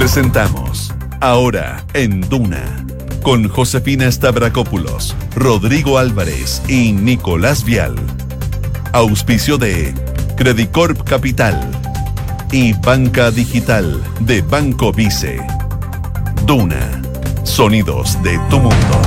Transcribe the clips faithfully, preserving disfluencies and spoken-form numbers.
Presentamos Ahora en Duna con Josefina Stavrakopoulos, Rodrigo Álvarez y Nicolás Vial. Auspicio de Credicorp Capital y Banca Digital de Banco Vice. Duna, sonidos de tu mundo.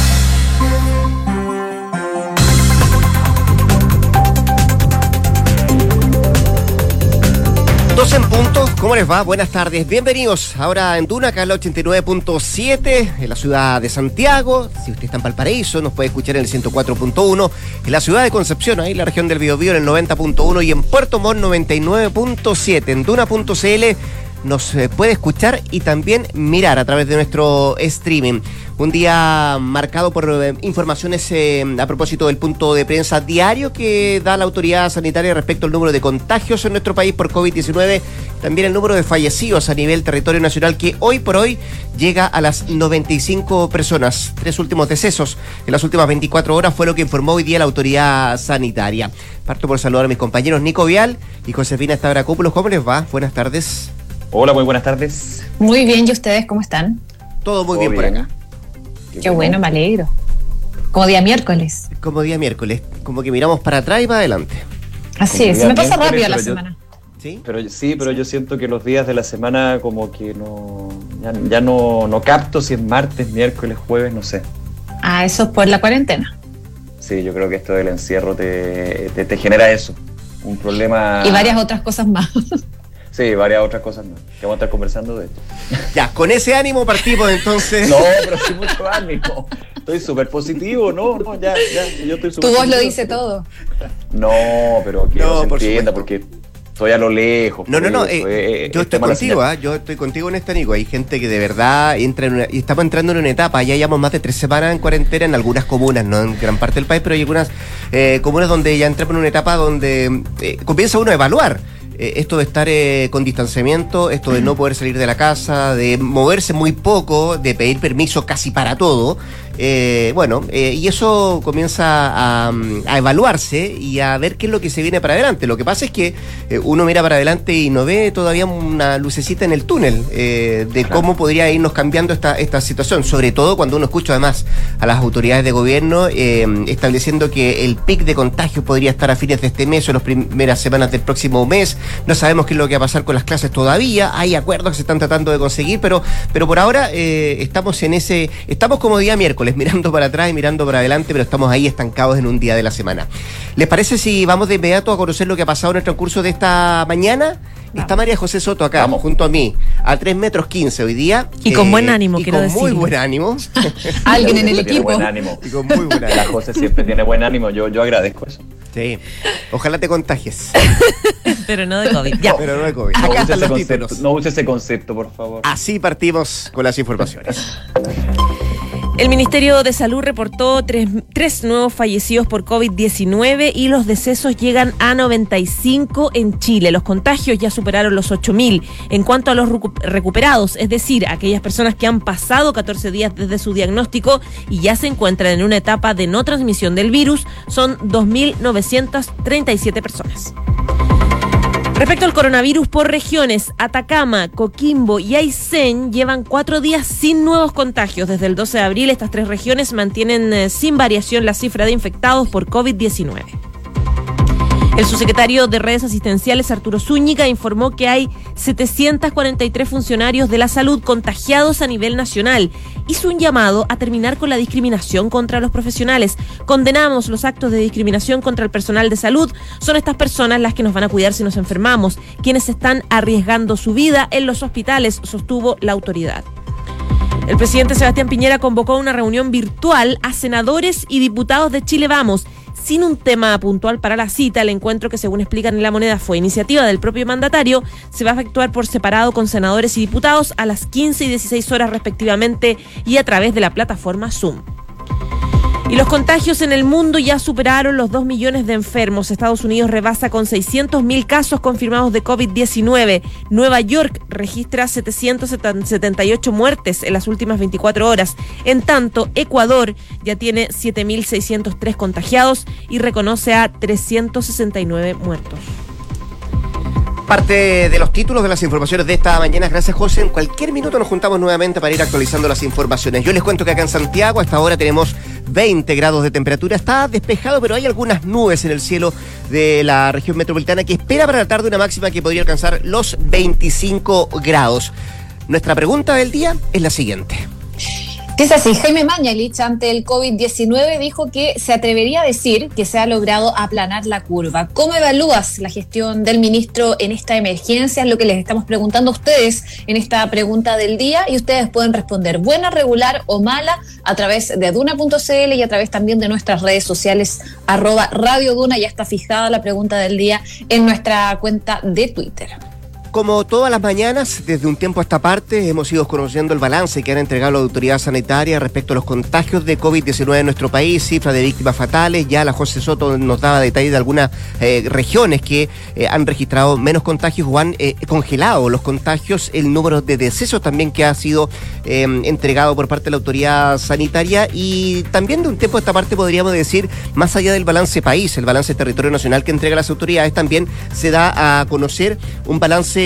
Dos en punto, ¿cómo les va? Buenas tardes, bienvenidos ahora en Duna, acá en la ochenta y nueve punto siete, en la ciudad de Santiago. Si usted está en Valparaíso, nos puede escuchar en el ciento cuatro punto uno, en la ciudad de Concepción, ahí en la región del Biobío, en el noventa punto uno, y en Puerto Montt noventa y nueve punto siete. En Duna punto c l nos eh, puede escuchar y también mirar a través de nuestro streaming. Un día marcado por eh, informaciones eh, a propósito del punto de prensa diario que da la autoridad sanitaria respecto al número de contagios en nuestro país por COVID diecinueve, también el número de fallecidos a nivel territorio nacional, que hoy por hoy llega a las noventa y cinco personas. Tres últimos decesos en las últimas veinticuatro horas fue lo que informó hoy día la autoridad sanitaria. Parto por saludar a mis compañeros Nico Vial y Josefina Stavrakopoulos. ¿Cómo les va? Buenas tardes. Hola, muy buenas tardes. Muy bien, ¿y ustedes cómo están? Todo muy bien, bien por acá. Qué, Qué bueno, me alegro. Como día miércoles. Como día miércoles, como que miramos para atrás y para adelante. Así es, se me pasa rápido la semana. ¿Sí? Pero, sí, pero yo siento que los días de la semana como que no, ya, ya no, no capto si es martes, miércoles, jueves, no sé. Ah, eso es por la cuarentena. Sí, yo creo que esto del encierro te, te, te genera eso, un problema. Y varias otras cosas más. Sí, varias otras cosas más, que vamos a estar conversando de esto. Ya, con ese ánimo partimos entonces. No, pero sí mucho ánimo. Estoy súper positivo, ¿no? No, ya, ya, yo estoy súper Tu voz positivo. lo dice todo. No, pero que no, no se por entienda, supuesto. porque estoy a lo lejos. No, no, no, eso, eh, eh, yo estoy contigo, ¿eh? yo estoy contigo en esta, Nico. Hay gente que de verdad entra en una, y estamos entrando en una etapa, ya llevamos más de tres semanas en cuarentena en algunas comunas, no en gran parte del país, pero hay algunas eh, comunas donde ya entramos en una etapa donde eh, comienza uno a evaluar. Esto de estar eh, con distanciamiento, esto de no poder salir de la casa, de moverse muy poco, de pedir permiso casi para todo, eh, bueno, eh, y eso comienza a, a evaluarse y a ver qué es lo que se viene para adelante. Lo que pasa es que eh, uno mira para adelante y no ve todavía una lucecita en el túnel eh, de claro. cómo podría irnos cambiando esta, esta situación, sobre todo cuando uno escucha además a las autoridades de gobierno eh, estableciendo que el pic de contagios podría estar a fines de este mes o en las primeras semanas del próximo mes. No sabemos qué es lo que va a pasar con las clases todavía, hay acuerdos que se están tratando de conseguir, pero, pero por ahora eh, estamos en ese, estamos como día miércoles, mirando para atrás y mirando para adelante, pero estamos ahí estancados en un día de la semana. ¿Les parece si vamos de inmediato a conocer lo que ha pasado en el transcurso de esta mañana? Vamos. Está María José Soto acá, vamos, junto a mí, a tres metros quince hoy día. Y con eh, buen ánimo, y quiero decir. con muy buen ánimo. Alguien en el equipo. Buen ánimo. Y con muy buen ánimo. La José siempre tiene buen ánimo, yo, yo agradezco eso. Sí, ojalá te contagies. Pero no de COVID. Ya. Pero no de COVID. No Acá use están los concepto, títulos. no use ese concepto, por favor. Así partimos con las informaciones. El Ministerio de Salud reportó tres, tres nuevos fallecidos por COVID diecinueve y los decesos llegan a noventa y cinco en Chile. Los contagios ya superaron los ocho mil. En cuanto a los recuperados, es decir, aquellas personas que han pasado catorce días desde su diagnóstico y ya se encuentran en una etapa de no transmisión del virus, son dos mil novecientas treinta y siete personas. Respecto al coronavirus por regiones, Atacama, Coquimbo y Aysén llevan cuatro días sin nuevos contagios. Desde el doce de abril, estas tres regiones mantienen eh, sin variación la cifra de infectados por COVID diecinueve. El subsecretario de Redes Asistenciales, Arturo Zúñiga, informó que hay setecientos cuarenta y tres funcionarios de la salud contagiados a nivel nacional. Hizo un llamado a terminar con la discriminación contra los profesionales. Condenamos los actos de discriminación contra el personal de salud. Son estas personas las que nos van a cuidar si nos enfermamos, quienes están arriesgando su vida en los hospitales, sostuvo la autoridad. El presidente Sebastián Piñera convocó una reunión virtual a senadores y diputados de Chile Vamos. Sin un tema puntual para la cita, el encuentro, que según explican en La Moneda fue iniciativa del propio mandatario, se va a efectuar por separado con senadores y diputados a las quince y dieciséis horas respectivamente y a través de la plataforma Zoom. Y los contagios en el mundo ya superaron los dos millones de enfermos. Estados Unidos rebasa con seiscientos mil casos confirmados de COVID diecinueve. Nueva York registra setecientas setenta y ocho muertes en las últimas veinticuatro horas. En tanto, Ecuador ya tiene siete mil seiscientos tres contagiados y reconoce a trescientos sesenta y nueve muertos. Parte de los títulos de las informaciones de esta mañana. Gracias, José. En cualquier minuto nos juntamos nuevamente para ir actualizando las informaciones. Yo les cuento que acá en Santiago hasta ahora tenemos veinte grados de temperatura. Está despejado, pero hay algunas nubes en el cielo de la región metropolitana que espera para la tarde una máxima que podría alcanzar los veinticinco grados. Nuestra pregunta del día es la siguiente. Es así, Jaime Mañalich ante el COVID diecinueve dijo que se atrevería a decir que se ha logrado aplanar la curva. ¿Cómo evalúas la gestión del ministro en esta emergencia? Es lo que les estamos preguntando a ustedes en esta pregunta del día y ustedes pueden responder buena, regular o mala a través de duna punto c l y a través también de nuestras redes sociales arroba Radio Duna. Ya está fijada la pregunta del día en nuestra cuenta de Twitter. Como todas las mañanas, desde un tiempo a esta parte, hemos ido conociendo el balance que han entregado la autoridad sanitaria respecto a los contagios de COVID diecinueve en nuestro país, cifras de víctimas fatales. Ya la José Soto nos daba detalles de algunas eh, regiones que eh, han registrado menos contagios o han eh, congelado los contagios, el número de decesos también que ha sido eh, entregado por parte de la autoridad sanitaria. Y también de un tiempo a esta parte podríamos decir, más allá del balance país, el balance territorio nacional que entrega las autoridades, también se da a conocer un balance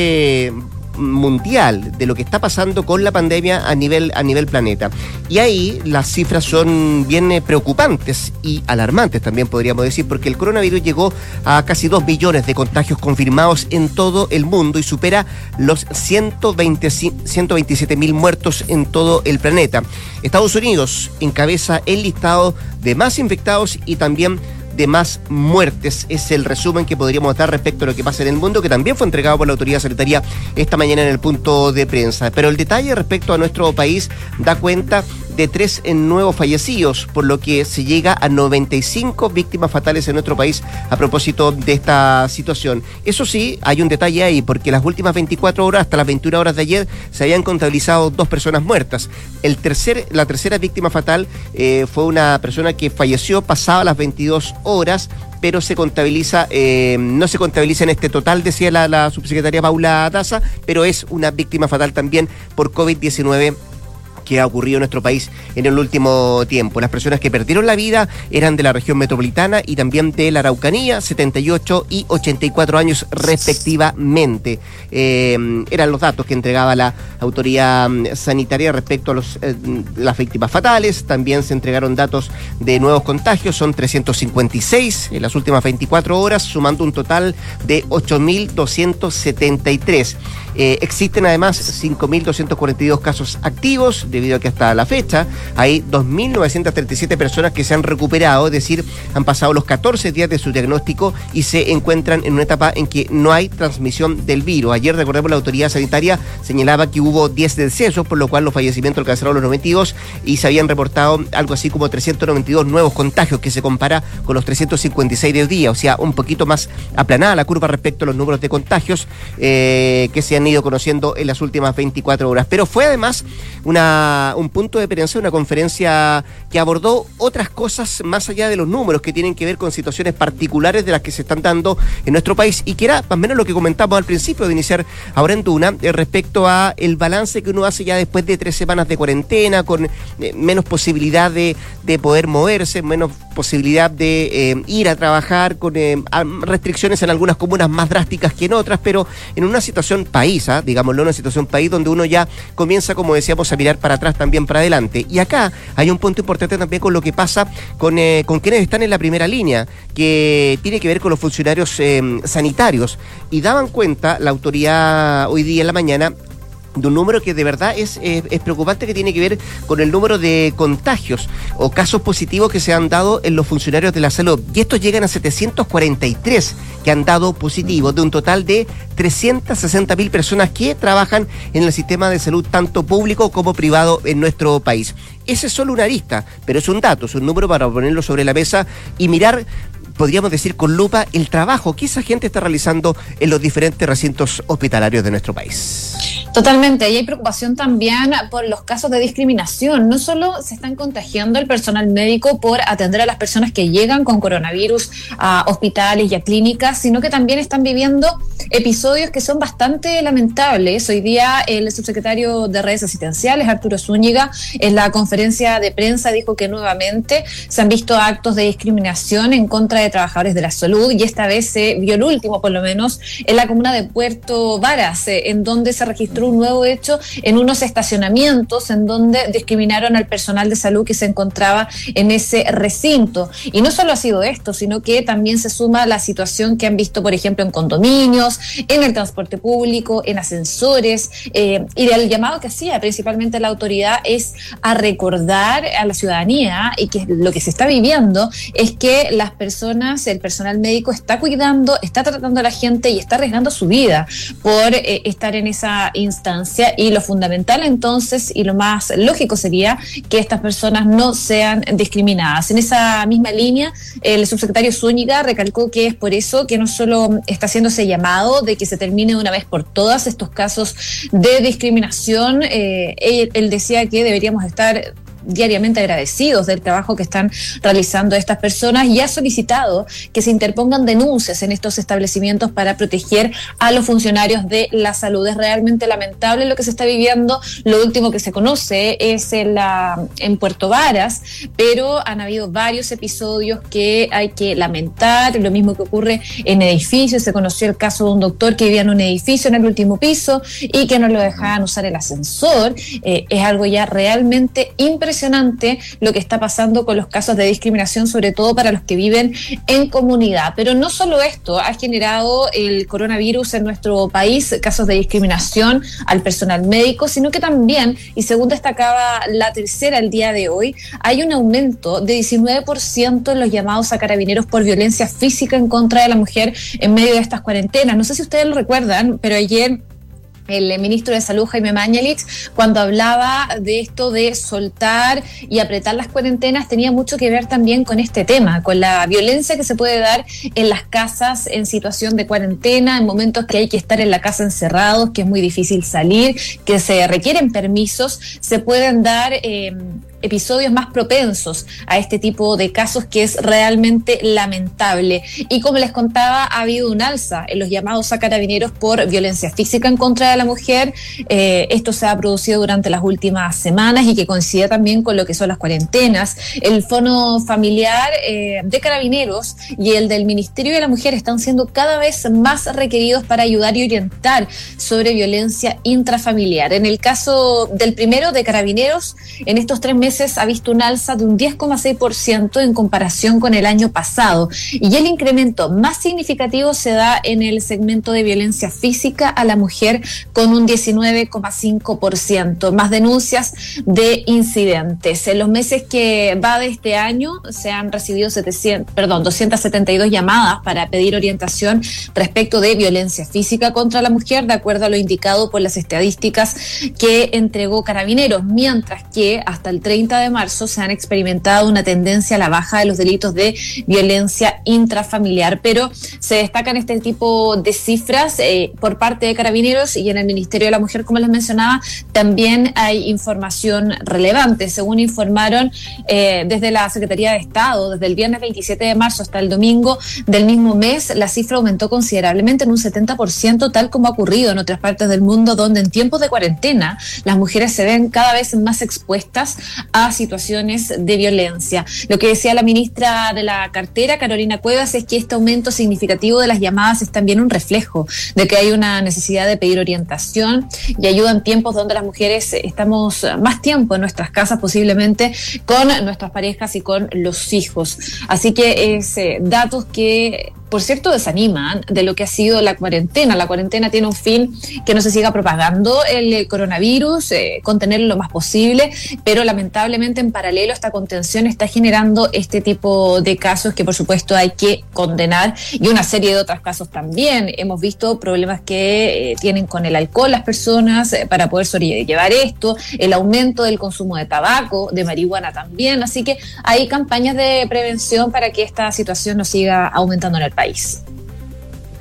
mundial de lo que está pasando con la pandemia a nivel a nivel planeta. Y ahí las cifras son bien eh, preocupantes y alarmantes también podríamos decir, porque el coronavirus llegó a casi dos millones de contagios confirmados en todo el mundo y supera los ciento veintisiete mil muertos en todo el planeta. Estados Unidos encabeza el listado de más infectados y también de más muertes. Es el resumen que podríamos dar respecto a lo que pasa en el mundo, que también fue entregado por la autoridad sanitaria esta mañana en el punto de prensa. Pero el detalle respecto a nuestro país da cuenta de tres nuevos fallecidos, por lo que se llega a noventa y cinco víctimas fatales en nuestro país a propósito de esta situación. Eso sí, hay un detalle ahí, porque las últimas veinticuatro horas, hasta las veintiuna horas de ayer, se habían contabilizado dos personas muertas. El tercer, la tercera víctima fatal eh, fue una persona que falleció pasada las veintidós horas, pero se contabiliza, eh, no se contabiliza en este total, decía la, la subsecretaria Paula Daza, pero es una víctima fatal también por COVID diecinueve que ha ocurrido en nuestro país en el último tiempo. Las personas que perdieron la vida eran de la región metropolitana y también de la Araucanía, setenta y ocho y ochenta y cuatro años respectivamente. Eh, eran los datos que entregaba la autoridad sanitaria respecto a los, eh, las víctimas fatales. También se entregaron datos de nuevos contagios, son trescientos cincuenta y seis en las últimas veinticuatro horas, sumando un total de ocho mil doscientos setenta y tres. Eh, existen además cinco mil doscientos cuarenta y dos casos activos, debido a que hasta la fecha hay dos mil novecientas treinta y siete personas que se han recuperado, es decir, han pasado los catorce días de su diagnóstico y se encuentran en una etapa en que no hay transmisión del virus. Ayer, recordemos, la autoridad sanitaria señalaba que hubo diez decesos, por lo cual los fallecimientos alcanzaron los noventa y dos y se habían reportado algo así como trescientos noventa y dos nuevos contagios, que se compara con los trescientos cincuenta y seis de hoy día, o sea, un poquito más aplanada la curva respecto a los números de contagios eh, que se han ido conociendo en las últimas veinticuatro horas. Pero fue además una, un punto de prensa, una conferencia que abordó otras cosas más allá de los números, que tienen que ver con situaciones particulares de las que se están dando en nuestro país, y que era más o menos lo que comentamos al principio de iniciar ahora en Duna, eh, respecto a el balance que uno hace ya después de tres semanas de cuarentena, con eh, menos posibilidad de, de poder moverse, menos posibilidad de eh, ir a trabajar, con eh, restricciones en algunas comunas más drásticas que en otras, pero en una situación país, ¿eh? digámoslo, una situación país donde uno ya comienza, como decíamos, a mirar para atrás, también para adelante. Y acá hay un punto importante también con lo que pasa con, eh, con quienes están en la primera línea, que tiene que ver con los funcionarios eh, sanitarios. Y daban cuenta la autoridad hoy día en la mañana de un número que de verdad es, es, es preocupante, que tiene que ver con el número de contagios o casos positivos que se han dado en los funcionarios de la salud. Y estos llegan a setecientos cuarenta y tres que han dado positivos, de un total de trescientas sesenta mil personas que trabajan en el sistema de salud, tanto público como privado en nuestro país. Ese es solo una arista, pero es un dato, es un número para ponerlo sobre la mesa y mirar, podríamos decir con lupa, el trabajo que esa gente está realizando en los diferentes recintos hospitalarios de nuestro país. Totalmente, y hay preocupación también por los casos de discriminación. No solo se están contagiando el personal médico por atender a las personas que llegan con coronavirus a hospitales y a clínicas, sino que también están viviendo episodios que son bastante lamentables. Hoy día el subsecretario de Redes Asistenciales, Arturo Zúñiga, en la conferencia de prensa dijo que nuevamente se han visto actos de discriminación en contra de trabajadores de la salud, y esta vez se vio el último, por lo menos, en la comuna de Puerto Varas, eh, en donde se registró un nuevo hecho en unos estacionamientos en donde discriminaron al personal de salud que se encontraba en ese recinto. Y no solo ha sido esto, sino que también se suma la situación que han visto, por ejemplo, en condominios, en el transporte público, en ascensores, eh, y el llamado que hacía principalmente la autoridad es a recordar a la ciudadanía, y que lo que se está viviendo es que las personas, el personal médico está cuidando, está tratando a la gente y está arriesgando su vida por eh, estar en esa instancia, y lo fundamental entonces y lo más lógico sería que estas personas no sean discriminadas. En esa misma línea, el subsecretario Zúñiga recalcó que es por eso que no solo está haciéndose llamado de que se termine de una vez por todas estos casos de discriminación, eh, él, él decía que deberíamos estar diariamente agradecidos del trabajo que están realizando estas personas, y ha solicitado que se interpongan denuncias en estos establecimientos para proteger a los funcionarios de la salud. Es realmente lamentable lo que se está viviendo. Lo último que se conoce es en, la, en Puerto Varas, pero han habido varios episodios que hay que lamentar. Lo mismo que ocurre en edificios. Se conoció el caso de un doctor que vivía en un edificio en el último piso y que no lo dejaban usar el ascensor. Eh, es algo ya realmente impresionante Impresionante lo que está pasando con los casos de discriminación, sobre todo para los que viven en comunidad. Pero no solo esto ha generado el coronavirus en nuestro país, casos de discriminación al personal médico, sino que también, y según destacaba La Tercera el día de hoy, hay un aumento de diecinueve por ciento en los llamados a carabineros por violencia física en contra de la mujer en medio de estas cuarentenas. No sé si ustedes lo recuerdan, pero ayer el ministro de Salud, Jaime Mañalich, cuando hablaba de esto de soltar y apretar las cuarentenas, tenía mucho que ver también con este tema, con la violencia que se puede dar en las casas en situación de cuarentena, en momentos que hay que estar en la casa encerrados, que es muy difícil salir, que se requieren permisos, se pueden dar eh, episodios más propensos a este tipo de casos, que es realmente lamentable. Y como les contaba, ha habido un alza en los llamados a carabineros por violencia física en contra de la mujer. Eh, esto se ha producido durante las últimas semanas y que coincide también con lo que son las cuarentenas. El Fono Familiar eh, de Carabineros y el del Ministerio de la Mujer están siendo cada vez más requeridos para ayudar y orientar sobre violencia intrafamiliar. En el caso del primero, de Carabineros, en estos tres meses ha visto un alza de un diez coma seis por ciento en comparación con el año pasado, y el incremento más significativo se da en el segmento de violencia física a la mujer, con un diecinueve coma cinco por ciento, más denuncias de incidentes. En los meses que va de este año se han recibido setecientos, perdón, doscientas setenta y dos llamadas para pedir orientación respecto de violencia física contra la mujer, de acuerdo a lo indicado por las estadísticas que entregó Carabineros, mientras que hasta el treinta de marzo se han experimentado una tendencia a la baja de los delitos de violencia intrafamiliar. Pero se destacan este tipo de cifras eh, por parte de Carabineros, y en el Ministerio de la Mujer, como les mencionaba, también hay información relevante. Según informaron eh, desde la Secretaría de Estado, desde el viernes veintisiete de marzo hasta el domingo del mismo mes, la cifra aumentó considerablemente en un setenta por ciento, tal como ha ocurrido en otras partes del mundo, donde en tiempos de cuarentena las mujeres se ven cada vez más expuestas a situaciones de violencia. Lo que decía la ministra de la cartera, Carolina Cuevas, es que este aumento significativo de las llamadas es también un reflejo de que hay una necesidad de pedir orientación y ayuda en tiempos donde las mujeres estamos más tiempo en nuestras casas, posiblemente con nuestras parejas y con los hijos. Así que es eh, datos que, por cierto, desaniman de lo que ha sido la cuarentena. La cuarentena tiene un fin: que no se siga propagando el coronavirus, eh, contenerlo lo más posible, pero lamentablemente en paralelo esta contención está generando este tipo de casos que por supuesto hay que condenar, y una serie de otros casos también. Hemos visto problemas que eh, tienen con el alcohol las personas eh, para poder sobrellevar esto, el aumento del consumo de tabaco, de marihuana también, así que hay campañas de prevención para que esta situación no siga aumentando en el país.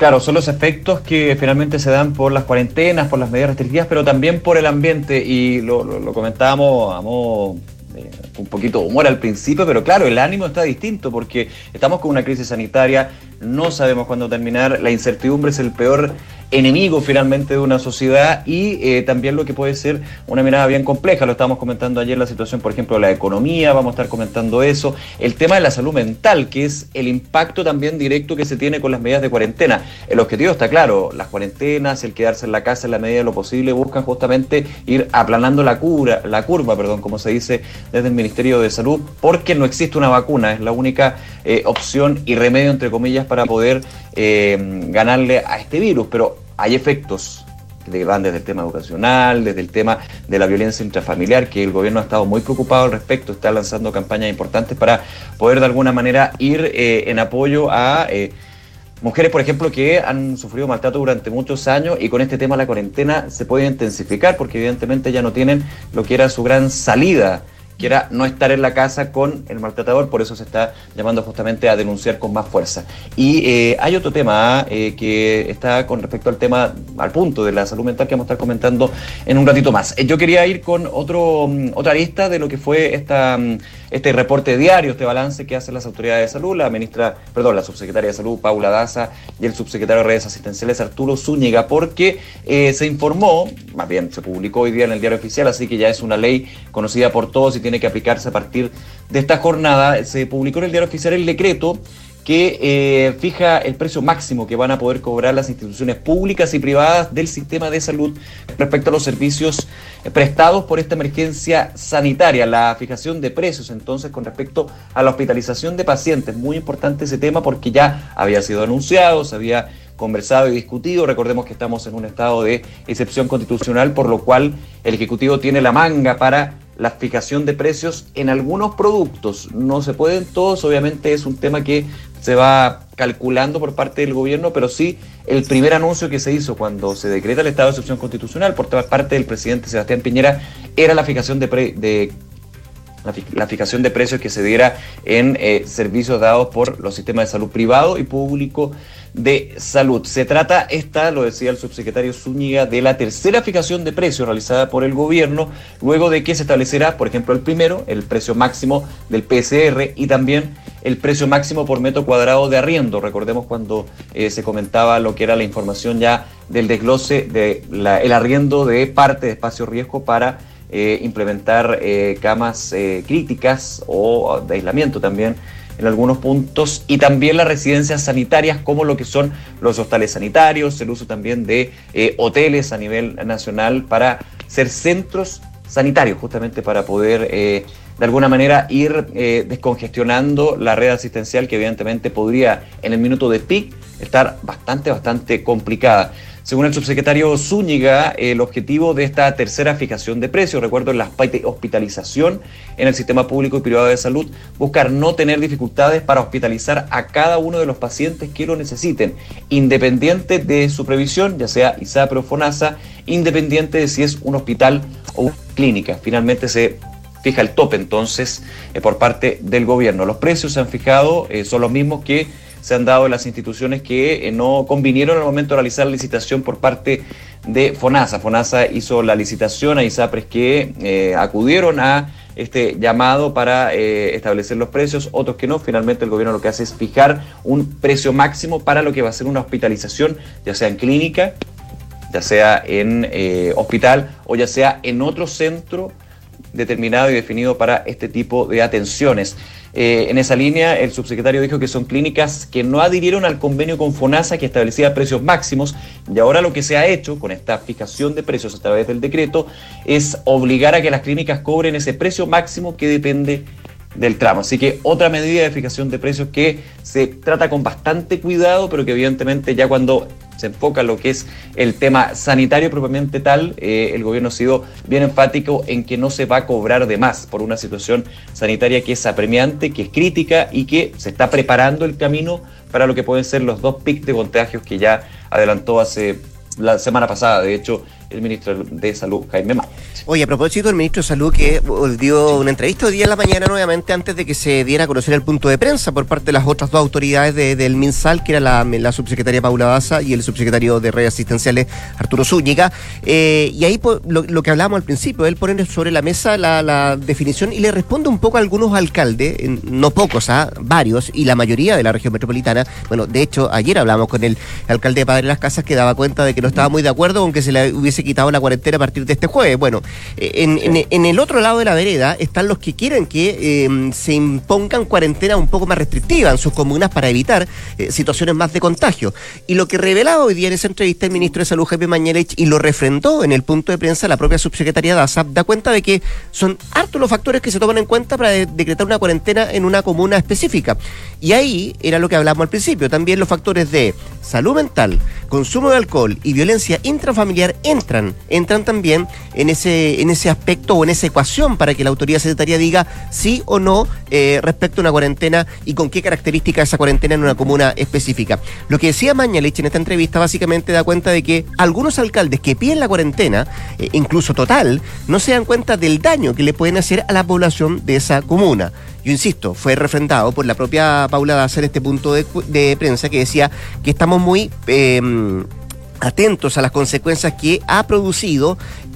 Claro, son los efectos que finalmente se dan por las cuarentenas, por las medidas restrictivas, pero también por el ambiente, y lo, lo, lo comentábamos a modo eh, un poquito de humor al principio, pero claro, el ánimo está distinto porque estamos con una crisis sanitaria, no sabemos cuándo terminar, la incertidumbre es el peor enemigo finalmente de una sociedad, y eh, también lo que puede ser una mirada bien compleja. Lo estábamos comentando ayer, la situación, por ejemplo, de la economía, vamos a estar comentando eso, el tema de la salud mental, que es el impacto también directo que se tiene con las medidas de cuarentena. El objetivo está claro, las cuarentenas, el quedarse en la casa en la medida de lo posible, buscan justamente ir aplanando la curva, la curva, perdón, como se dice desde el Ministerio de Salud, porque no existe una vacuna, es la única eh, opción y remedio, entre comillas, para poder eh, ganarle a este virus, pero hay efectos que van desde el tema educacional, desde el tema de la violencia intrafamiliar, que el gobierno ha estado muy preocupado al respecto, está lanzando campañas importantes para poder de alguna manera ir eh, en apoyo a eh, mujeres, por ejemplo, que han sufrido maltrato durante muchos años, y con este tema de la cuarentena se puede intensificar porque evidentemente ya no tienen lo que era su gran salida, que era no estar en la casa con el maltratador. Por eso se está llamando justamente a denunciar con más fuerza. Y eh, hay otro tema eh, que está con respecto al tema, al punto de la salud mental, que vamos a estar comentando en un ratito más. Eh, yo quería ir con otro otra lista de lo que fue esta este reporte diario, este balance que hacen las autoridades de salud, la ministra, perdón, la subsecretaria de Salud, Paula Daza, y el subsecretario de Redes Asistenciales, Arturo Zúñiga, porque eh, se informó, más bien se publicó hoy día en el Diario Oficial, así que ya es una ley conocida por todos y tiene que aplicarse a partir de esta jornada. Se publicó en el Diario Oficial el decreto que eh, fija el precio máximo que van a poder cobrar las instituciones públicas y privadas del sistema de salud respecto a los servicios prestados por esta emergencia sanitaria. La fijación de precios, entonces, con respecto a la hospitalización de pacientes, muy importante ese tema porque ya había sido anunciado, se había conversado y discutido. Recordemos que estamos en un estado de excepción constitucional, por lo cual el Ejecutivo tiene la manga para la fijación de precios en algunos productos. No se pueden todos, obviamente es un tema que se va calculando por parte del gobierno, pero sí el primer anuncio que se hizo cuando se decreta el estado de excepción constitucional por parte del presidente Sebastián Piñera era la fijación de, pre, de la, la fijación de precios que se diera en eh, servicios dados por los sistemas de salud privado y público de salud. Se trata, esta, lo decía el subsecretario Zúñiga, de la tercera fijación de precios realizada por el gobierno, luego de que se establecerá, por ejemplo, el primero, el precio máximo del P S R y también el precio máximo por metro cuadrado de arriendo. Recordemos cuando eh, se comentaba lo que era la información ya del desglose de la, el arriendo de parte de espacio riesgo para eh, implementar eh, camas eh, críticas o de aislamiento también en algunos puntos, y también las residencias sanitarias como lo que son los hostales sanitarios, el uso también de eh, hoteles a nivel nacional para ser centros sanitarios, justamente para poder eh, de alguna manera ir eh, descongestionando la red asistencial, que evidentemente podría en el minuto de pic estar bastante, bastante complicada. Según el subsecretario Zúñiga, el objetivo de esta tercera fijación de precios, recuerdo, en la hospitalización en el sistema público y privado de salud, buscar no tener dificultades para hospitalizar a cada uno de los pacientes que lo necesiten, independiente de su previsión, ya sea ISAPRE o FONASA, independiente de si es un hospital o una clínica. Finalmente se fija el tope entonces eh, por parte del gobierno. Los precios se han fijado, eh, son los mismos que se han dado en las instituciones que eh, no convinieron al momento de realizar la licitación por parte de FONASA. FONASA hizo la licitación a ISAPRES que eh, acudieron a este llamado para eh, establecer los precios, otros que no. Finalmente el gobierno lo que hace es fijar un precio máximo para lo que va a ser una hospitalización, ya sea en clínica, ya sea en eh, hospital o ya sea en otro centro determinado y definido para este tipo de atenciones. Eh, en esa línea, el subsecretario dijo que son clínicas que no adhirieron al convenio con FONASA que establecía precios máximos, y ahora lo que se ha hecho con esta fijación de precios a través del decreto es obligar a que las clínicas cobren ese precio máximo que depende del tramo. Así que otra medida de fijación de precios que se trata con bastante cuidado, pero que evidentemente ya cuando se enfoca en lo que es el tema sanitario propiamente tal, eh, el gobierno ha sido bien enfático en que no se va a cobrar de más por una situación sanitaria que es apremiante, que es crítica y que se está preparando el camino para lo que pueden ser los dos picos de contagios que ya adelantó hace la semana pasada, de hecho, el ministro de Salud, Jaime Maña. Oye, a propósito del ministro de Salud que dio una entrevista hoy día en la mañana nuevamente antes de que se diera a conocer el punto de prensa por parte de las otras dos autoridades de, del MinSal, que era la, la subsecretaria Paula Daza y el subsecretario de redes asistenciales Arturo Zúñiga. Eh, y ahí lo, lo que hablábamos al principio, él pone sobre la mesa la, la definición y le responde un poco a algunos alcaldes, no pocos, ¿ah? varios, y la mayoría de la región metropolitana. Bueno, de hecho, ayer hablamos con el alcalde de Padre Las Casas que daba cuenta de que no estaba muy de acuerdo con que se le hubiese quitado la cuarentena a partir de este jueves. Bueno, En, en, en el otro lado de la vereda están los que quieren que eh, se impongan cuarentena un poco más restrictiva en sus comunas para evitar eh, situaciones más de contagio. Y lo que revelaba hoy día en esa entrevista el ministro de Salud, Jaime Mañalich, y lo refrendó en el punto de prensa la propia subsecretaria Daza, da cuenta de que son hartos los factores que se toman en cuenta para de- decretar una cuarentena en una comuna específica. Y ahí era lo que hablamos al principio, también los factores de salud mental, consumo de alcohol y violencia intrafamiliar entran, entran también en ese, en ese aspecto o en esa ecuación para que la autoridad sanitaria diga sí o no eh, respecto a una cuarentena y con qué características esa cuarentena en una comuna específica. Lo que decía Mañalich en esta entrevista básicamente da cuenta de que algunos alcaldes que piden la cuarentena, eh, incluso total, no se dan cuenta del daño que le pueden hacer a la población de esa comuna. Yo insisto, fue refrendado por la propia Paula Daza en este punto de, de prensa que decía que estamos muy eh, atentos a las consecuencias que ha producido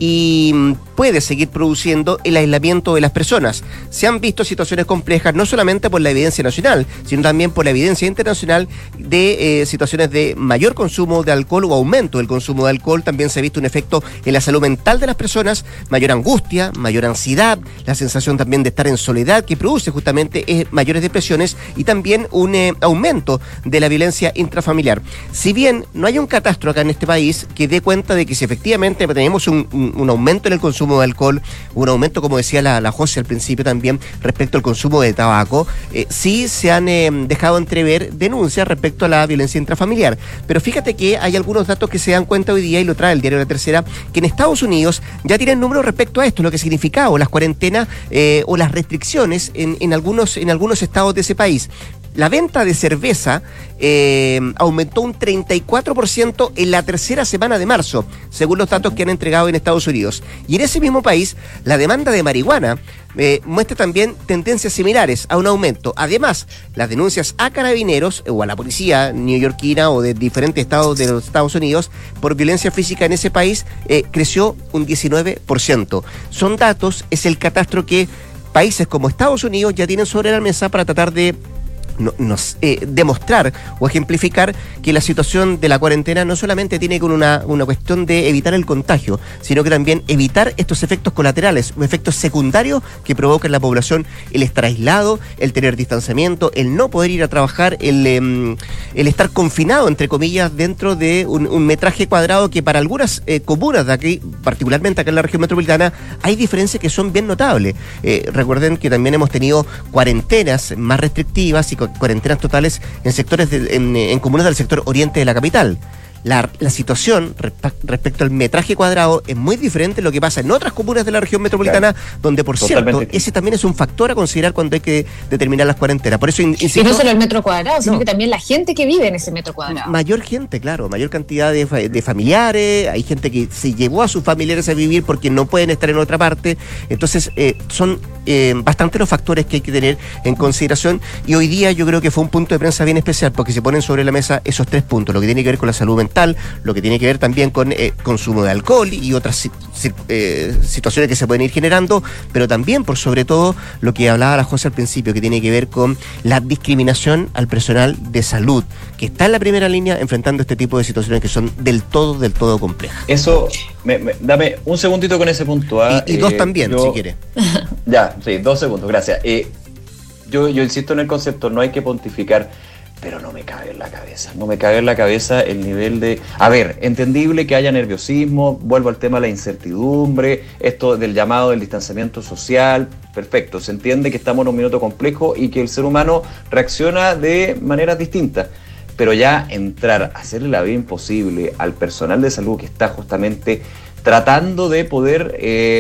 y puede seguir produciendo el aislamiento de las personas. Se han visto situaciones complejas no solamente por la evidencia nacional, sino también por la evidencia internacional de eh, situaciones de mayor consumo de alcohol o aumento del consumo de alcohol. También se ha visto un efecto en la salud mental de las personas, mayor angustia, mayor ansiedad, la sensación también de estar en soledad que produce justamente eh, mayores depresiones y también un eh, aumento de la violencia intrafamiliar. Si bien no hay un catastro acá en este país que dé cuenta de que si efectivamente tenemos un, un, un aumento en el consumo de alcohol, un aumento, como decía la, la José al principio también, respecto al consumo de tabaco, eh, sí se han eh, dejado entrever denuncias respecto a la violencia intrafamiliar. Pero fíjate que hay algunos datos que se dan cuenta hoy día, y lo trae el diario La Tercera, que en Estados Unidos ya tienen números respecto a esto, lo que significaba o las cuarentenas eh, o las restricciones en, en, algunos, en algunos estados de ese país. La venta de cerveza eh, aumentó un treinta y cuatro por ciento en la tercera semana de marzo, según los datos que han entregado en Estados Unidos. Y en ese mismo país, la demanda de marihuana eh, muestra también tendencias similares a un aumento. Además, las denuncias a carabineros o a la policía neoyorquina o de diferentes estados de los Estados Unidos por violencia física en ese país eh, creció un diecinueve por ciento. Son datos, es el catastro que países como Estados Unidos ya tienen sobre la mesa para tratar de No, nos, eh, demostrar o ejemplificar que la situación de la cuarentena no solamente tiene con una, una cuestión de evitar el contagio, sino que también evitar estos efectos colaterales, efectos secundarios que provocan en la población el estar aislado, el tener distanciamiento, el no poder ir a trabajar, el, eh, el estar confinado, entre comillas, dentro de un, un metraje cuadrado que para algunas eh, comunas de aquí, particularmente acá en la región metropolitana, hay diferencias que son bien notables. Eh, recuerden que también hemos tenido cuarentenas más restrictivas y cuarentenas totales en sectores de, en, en comunas del sector oriente de la capital. La, la situación respecto al metraje cuadrado es muy diferente de lo que pasa en otras comunas de la región metropolitana, claro, donde, por cierto, ese también es un factor a considerar cuando hay que determinar las cuarentenas. Por eso insisto, y no solo el metro cuadrado, sino no. que también la gente que vive en ese metro cuadrado. Mayor gente, claro, mayor cantidad de, de familiares, hay gente que se llevó a sus familiares a vivir porque no pueden estar en otra parte. Entonces, eh, son eh, bastante los factores que hay que tener en consideración, y hoy día yo creo que fue un punto de prensa bien especial porque se ponen sobre la mesa esos tres puntos, lo que tiene que ver con la salud mental, lo que tiene que ver también con eh, consumo de alcohol y otras eh, situaciones que se pueden ir generando, pero también, por sobre todo, lo que hablaba la José al principio, que tiene que ver con la discriminación al personal de salud, que está en la primera línea enfrentando este tipo de situaciones que son del todo, del todo complejas. Eso, me, me, dame un segundito con ese punto. ¿eh? Y, y dos eh, también, yo, si quiere. Ya, sí, dos segundos, gracias. Eh, yo, yo insisto en el concepto, no hay que pontificar, pero no me cabe en la cabeza, no me cabe en la cabeza el nivel de... A ver, entendible que haya nerviosismo, vuelvo al tema de la incertidumbre, esto del llamado del distanciamiento social, perfecto, se entiende que estamos en un minuto complejo y que el ser humano reacciona de maneras distintas, pero ya entrar a hacerle la vida imposible al personal de salud que está justamente tratando de poder... Eh,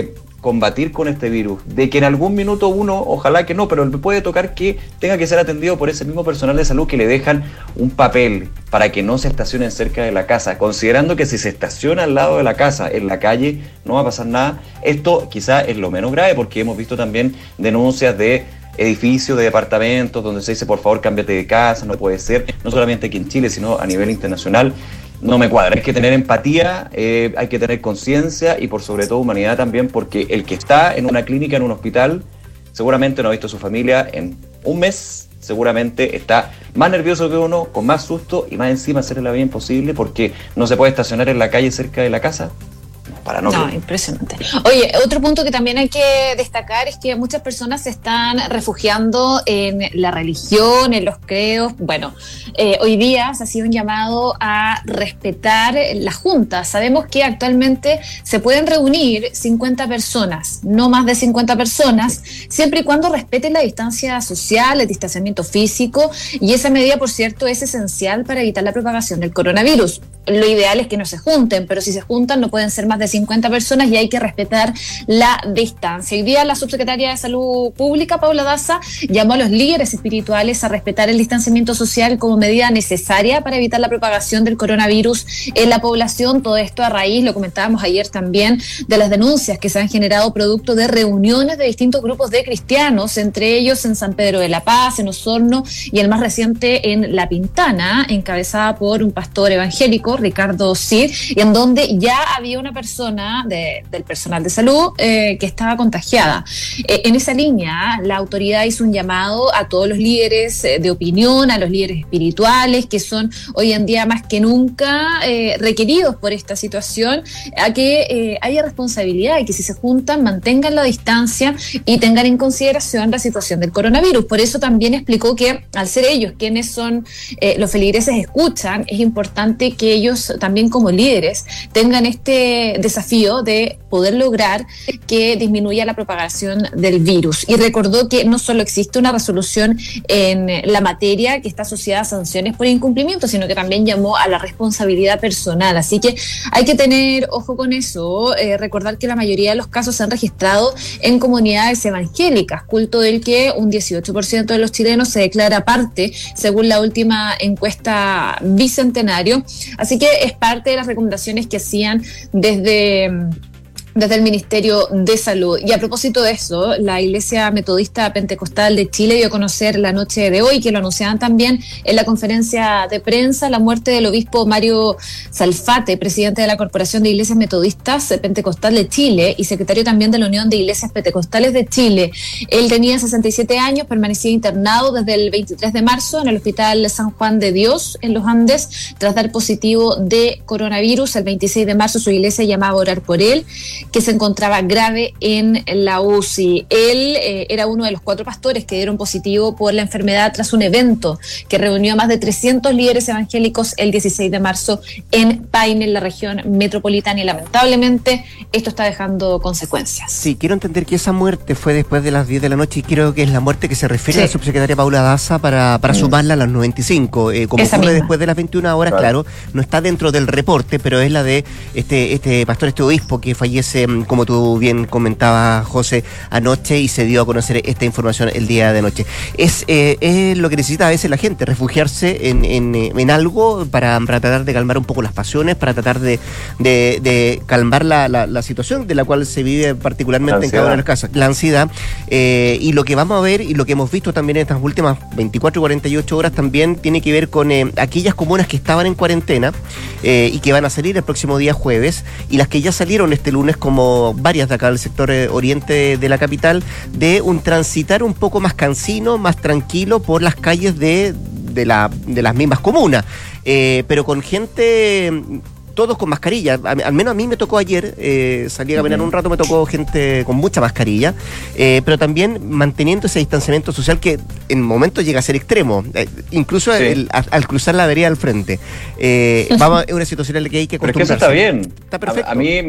combatir con este virus, de que en algún minuto uno, ojalá que no, pero puede tocar que tenga que ser atendido por ese mismo personal de salud que le dejan un papel para que no se estacionen cerca de la casa, considerando que si se estaciona al lado de la casa, en la calle, no va a pasar nada. Esto quizá es lo menos grave, porque hemos visto también denuncias de edificios, de departamentos, donde se dice por favor cámbiate de casa, no puede ser, no solamente aquí en Chile, sino a nivel internacional. No me cuadra, hay que tener empatía, eh, hay que tener conciencia y por sobre todo humanidad también, porque el que está en una clínica, en un hospital, seguramente no ha visto a su familia en un mes, seguramente está más nervioso que uno, con más susto y más encima hacerle la vida imposible porque no se puede estacionar en la calle cerca de la casa. Para no, no impresionante. Oye, otro punto que también hay que destacar es que muchas personas se están refugiando en la religión, en los credos. Bueno, eh, hoy día se ha sido un llamado a respetar la junta. Sabemos que actualmente se pueden reunir cincuenta personas, no más de cincuenta personas, siempre y cuando respeten la distancia social, el distanciamiento físico, y esa medida, por cierto, es esencial para evitar la propagación del coronavirus. Lo ideal es que no se junten, pero si se juntan no pueden ser más de cincuenta personas y hay que respetar la distancia. Hoy día la subsecretaria de Salud Pública, Paula Daza, llamó a los líderes espirituales a respetar el distanciamiento social como medida necesaria para evitar la propagación del coronavirus en la población. Todo esto a raíz, lo comentábamos ayer también, de las denuncias que se han generado producto de reuniones de distintos grupos de cristianos, entre ellos en San Pedro de la Paz, en Osorno y el más reciente en La Pintana, encabezada por un pastor evangélico, Ricardo Cid, y en donde ya había una persona de, del personal de salud eh, que estaba contagiada. Eh, en esa línea, la autoridad hizo un llamado a todos los líderes eh, de opinión, a los líderes espirituales, que son hoy en día más que nunca eh, requeridos por esta situación, a que eh, haya responsabilidad y que si se juntan mantengan la distancia y tengan en consideración la situación del coronavirus. Por eso también explicó que al ser ellos quienes son eh, los feligreses escuchan, es importante que ellos también como líderes tengan este desafío de poder lograr que disminuya la propagación del virus. Y recordó que no solo existe una resolución en la materia que está asociada a sanciones por incumplimiento, sino que también llamó a la responsabilidad personal. Así que hay que tener ojo con eso, eh, recordar que la mayoría de los casos se han registrado en comunidades evangélicas, culto del que un dieciocho por ciento de los chilenos se declara parte, según la última encuesta Bicentenario. Así que es parte de las recomendaciones que hacían desde... desde el Ministerio de Salud. Y a propósito de eso, la Iglesia Metodista Pentecostal de Chile dio a conocer la noche de hoy, que lo anunciaban también en la conferencia de prensa, la muerte del obispo Mario Salfate, presidente de la Corporación de Iglesias Metodistas Pentecostal de Chile y secretario también de la Unión de Iglesias Pentecostales de Chile. Él tenía sesenta y siete años, permanecía internado desde el veintitrés de marzo en el Hospital San Juan de Dios, en los Andes, tras dar positivo de coronavirus. El veintiséis de marzo su iglesia llamaba a orar por él, que se encontraba grave en la U C I. Él eh, era uno de los cuatro pastores que dieron positivo por la enfermedad tras un evento que reunió a más de trescientos líderes evangélicos el dieciséis de marzo en Paine, en la región metropolitana, y lamentablemente esto está dejando consecuencias. Sí, quiero entender que esa muerte fue después de las diez de la noche y creo que es la muerte que se refiere sí. a la subsecretaria Paula Daza para, para mm. sumarla a las noventa y cinco. Eh, como esa ocurre misma. Después de las veintiuna horas, claro. claro, no está dentro del reporte, pero es la de este, este pastor, este obispo que fallece, como tú bien comentabas, José, anoche, y se dio a conocer esta información el día de anoche. Es, eh, es lo que necesita a veces la gente, refugiarse en, en, en algo para, para tratar de calmar un poco las pasiones, para tratar de, de, de calmar la, la, la situación de la cual se vive particularmente en cada una de las casas, la ansiedad. Eh, y lo que vamos a ver y lo que hemos visto también en estas últimas veinticuatro y cuarenta y ocho horas también tiene que ver con eh, aquellas comunas que estaban en cuarentena eh, y que van a salir el próximo día jueves, y las que ya salieron este lunes, como varias de acá del sector eh, oriente de la capital, de un transitar un poco más cansino, más tranquilo por las calles de, de, la, de las mismas comunas, eh, pero con gente... todos con mascarilla, al menos a mí me tocó ayer, eh, salí a caminar uh-huh. un rato, me tocó gente con mucha mascarilla, eh, pero también manteniendo ese distanciamiento social que en momentos llega a ser extremo, eh, incluso sí. el, al, al cruzar la vereda al frente. Eh, vamos, es una situación en la que hay que acostumbrarse. Pero es que eso está bien. Está perfecto. A, a mí me,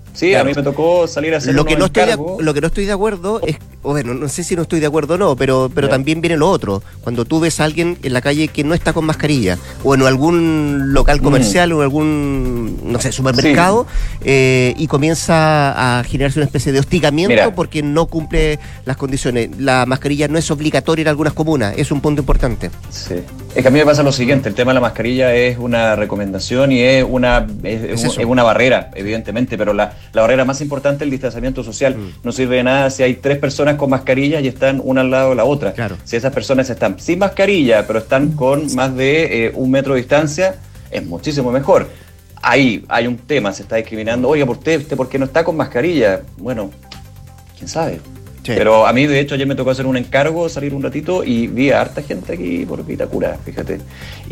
Sí, Claro. a mí me tocó salir a hacer Lo que, unos no estoy de, encargos. lo que no estoy de acuerdo es, o bueno, no sé si no estoy de acuerdo o no, pero, pero Ya. también viene lo otro. Cuando tú ves a alguien en la calle que no está con mascarilla, o en algún local comercial, Mm. o en algún, no sé, supermercado, eh, y comienza a generarse una especie de hostigamiento Mira. porque no cumple las condiciones. La mascarilla no es obligatoria en algunas comunas, es un punto importante. Sí. Es que a mí me pasa lo siguiente, el tema de la mascarilla es una recomendación y es una, es, Es es eso. una barrera, evidentemente, pero la, la barrera más importante es el distanciamiento social. Mm. No sirve de nada si hay tres personas con mascarilla y están una al lado de la otra. Claro. Si esas personas están sin mascarilla, pero están con más de eh, un metro de distancia, es muchísimo mejor. Ahí hay un tema, se está discriminando, oiga, ¿por usted, usted por qué no está con mascarilla? Bueno, quién sabe. Sí. Pero a mí, de hecho, ayer me tocó hacer un encargo, salir un ratito y vi a harta gente aquí por Vitacura, fíjate.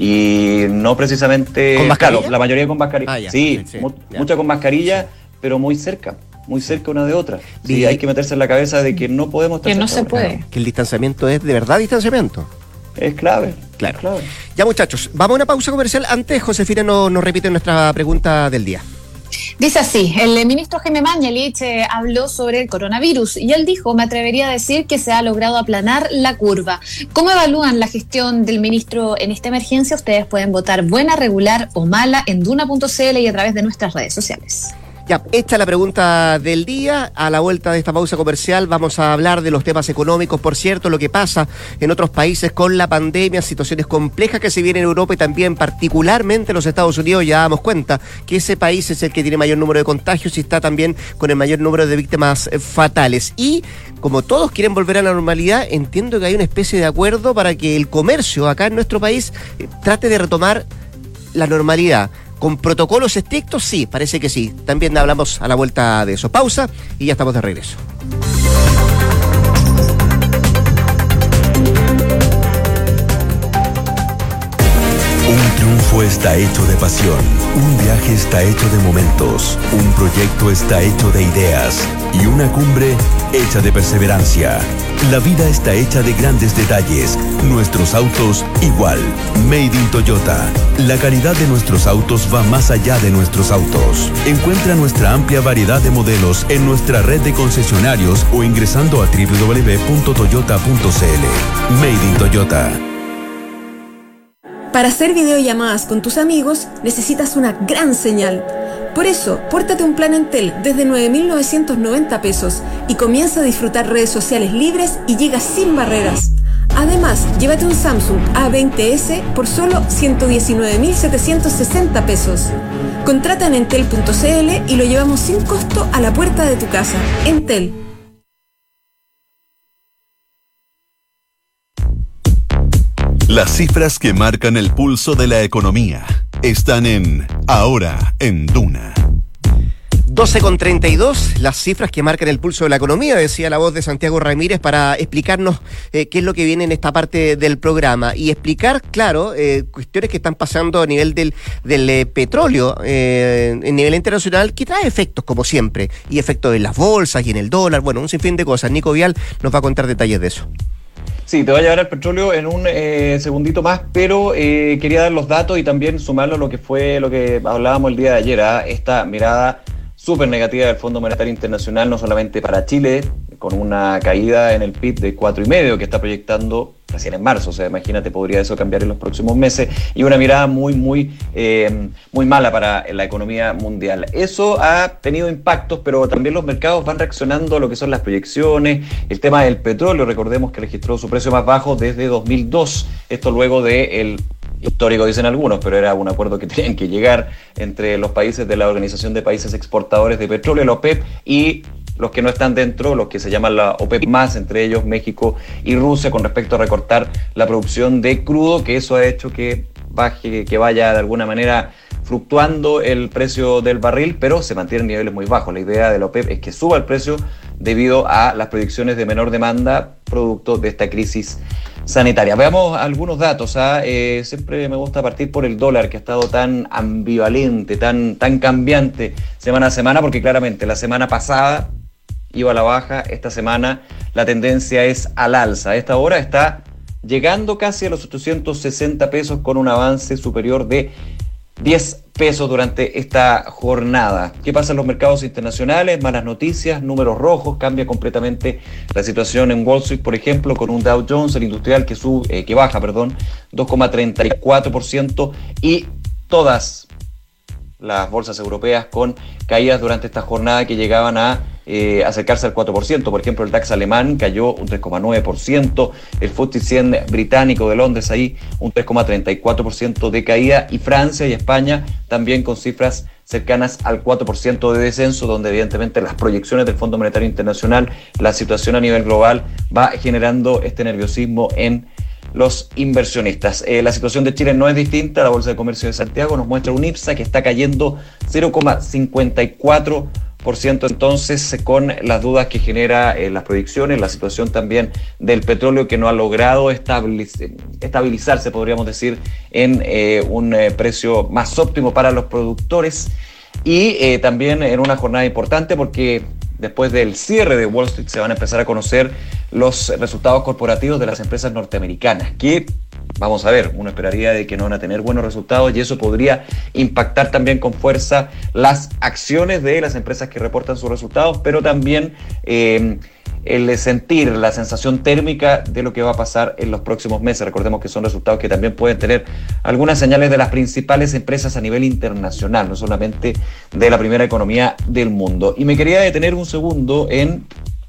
Y no precisamente... ¿Con mascarilla? Claro, la mayoría con mascarilla. Ah, ya, sí, sí, sí, mu- ya. mucha con mascarilla, pero muy cerca, muy cerca una de otra. Sí, Vi- hay que meterse en la cabeza de que no podemos estar Que no cerca se ahora. puede. Que el distanciamiento es de verdad distanciamiento. Es clave. Claro. es clave. Ya, muchachos, vamos a una pausa comercial. Antes, Josefina nos, nos repite nuestra pregunta del día. Dice así, el ministro Jaime Mañalich eh, habló sobre el coronavirus y él dijo, me atrevería a decir que se ha logrado aplanar la curva. ¿Cómo evalúan la gestión del ministro en esta emergencia? Ustedes pueden votar buena, regular o mala en duna punto c l y a través de nuestras redes sociales. Ya, esta es la pregunta del día. A la vuelta de esta pausa comercial vamos a hablar de los temas económicos, por cierto, lo que pasa en otros países con la pandemia, situaciones complejas que se vienen en Europa y también particularmente en los Estados Unidos. Ya damos cuenta que ese país es el que tiene mayor número de contagios y está también con el mayor número de víctimas eh, fatales. Y como todos quieren volver a la normalidad, entiendo que hay una especie de acuerdo para que el comercio acá en nuestro país eh, trate de retomar la normalidad. ¿Con protocolos estrictos? Sí, parece que sí. También hablamos a la vuelta de eso. Pausa y ya estamos de regreso. Un triunfo está hecho de pasión, un viaje está hecho de momentos, un proyecto está hecho de ideas y una cumbre hecha de perseverancia. La vida está hecha de grandes detalles, nuestros autos igual. Made in Toyota. La calidad de nuestros autos va más allá de nuestros autos. Encuentra nuestra amplia variedad de modelos en nuestra red de concesionarios o ingresando a doble u doble u doble u punto toyota punto c l. Made in Toyota. Para hacer videollamadas con tus amigos necesitas una gran señal. Por eso, pórtate un plan Entel desde nueve mil novecientos noventa pesos y comienza a disfrutar redes sociales libres y gigas sin barreras. Además, llévate un Samsung A veinte ese por solo ciento diecinueve mil setecientos sesenta pesos. Contrata en entel punto c l y lo llevamos sin costo a la puerta de tu casa. Entel. Las cifras que marcan el pulso de la economía están en Ahora en Duna. doce con treinta y dos, las cifras que marcan el pulso de la economía, decía la voz de Santiago Ramírez para explicarnos eh, qué es lo que viene en esta parte del programa y explicar, claro, eh, cuestiones que están pasando a nivel del, del eh, petróleo eh, en nivel internacional, que trae efectos como siempre, y efectos en las bolsas y en el dólar, bueno, un sinfín de cosas. Nico Vial nos va a contar detalles de eso. Sí, te voy a llevar al petróleo en un eh, segundito más, pero eh, quería dar los datos y también sumarlo a lo que fue lo que hablábamos el día de ayer, ¿eh? Esta mirada súper negativa del Fondo Monetario Internacional, no solamente para Chile, con una caída en el P I B de cuatro y medio que está proyectando recién en marzo, o sea, imagínate, podría eso cambiar en los próximos meses, y una mirada muy, muy, eh, muy mala para la economía mundial. Eso ha tenido impactos, pero también los mercados van reaccionando a lo que son las proyecciones, el tema del petróleo, recordemos que registró su precio más bajo desde dos mil dos, esto luego del histórico, dicen algunos, pero era un acuerdo que tenían que llegar entre los países de la Organización de Países Exportadores de Petróleo, la OPEP, y los que no están dentro, los que se llaman la OPEP más, entre ellos México y Rusia, con respecto a recortar la producción de crudo, que eso ha hecho que baje, que vaya de alguna manera fluctuando el precio del barril, pero se mantienen niveles muy bajos. La idea de la OPEP es que suba el precio debido a las proyecciones de menor demanda producto de esta crisis sanitaria. Veamos algunos datos. ¿ah? Eh, siempre me gusta partir por el dólar, que ha estado tan ambivalente, tan, tan cambiante semana a semana, porque claramente la semana pasada iba a la baja, esta semana la tendencia es al alza. A esta hora está llegando casi a los ochocientos sesenta pesos con un avance superior de diez pesos durante esta jornada. ¿Qué pasa en los mercados internacionales? Malas noticias, números rojos, cambia completamente la situación en Wall Street, por ejemplo, con un Dow Jones, el industrial, que sube, eh, que baja, perdón, dos coma treinta y cuatro por ciento, y todas las bolsas europeas con caídas durante esta jornada que llegaban a eh, acercarse al cuatro por ciento. Por ejemplo, el DAX alemán cayó un tres coma nueve por ciento, el F T S E cien británico de Londres ahí un tres coma treinta y cuatro por ciento de caída, y Francia y España también con cifras cercanas al cuatro por ciento de descenso, donde evidentemente las proyecciones del Fondo Monetario Internacional, la situación a nivel global va generando este nerviosismo en los inversionistas. Eh, la situación de Chile no es distinta. La Bolsa de Comercio de Santiago nos muestra un IPSA que está cayendo cero coma cincuenta y cuatro por ciento, entonces, con las dudas que genera eh, las proyecciones, la situación también del petróleo, que no ha logrado estabiliz- estabilizarse, podríamos decir, en eh, un eh, precio más óptimo para los productores, y eh, también en una jornada importante porque después del cierre de Wall Street se van a empezar a conocer los resultados corporativos de las empresas norteamericanas, que, vamos a ver, uno esperaría de que no van a tener buenos resultados, y eso podría impactar también con fuerza las acciones de las empresas que reportan sus resultados, pero también eh, el sentir, la sensación térmica de lo que va a pasar en los próximos meses. Recordemos que son resultados que también pueden tener algunas señales de las principales empresas a nivel internacional, no solamente de la primera economía del mundo. Y me quería detener un segundo en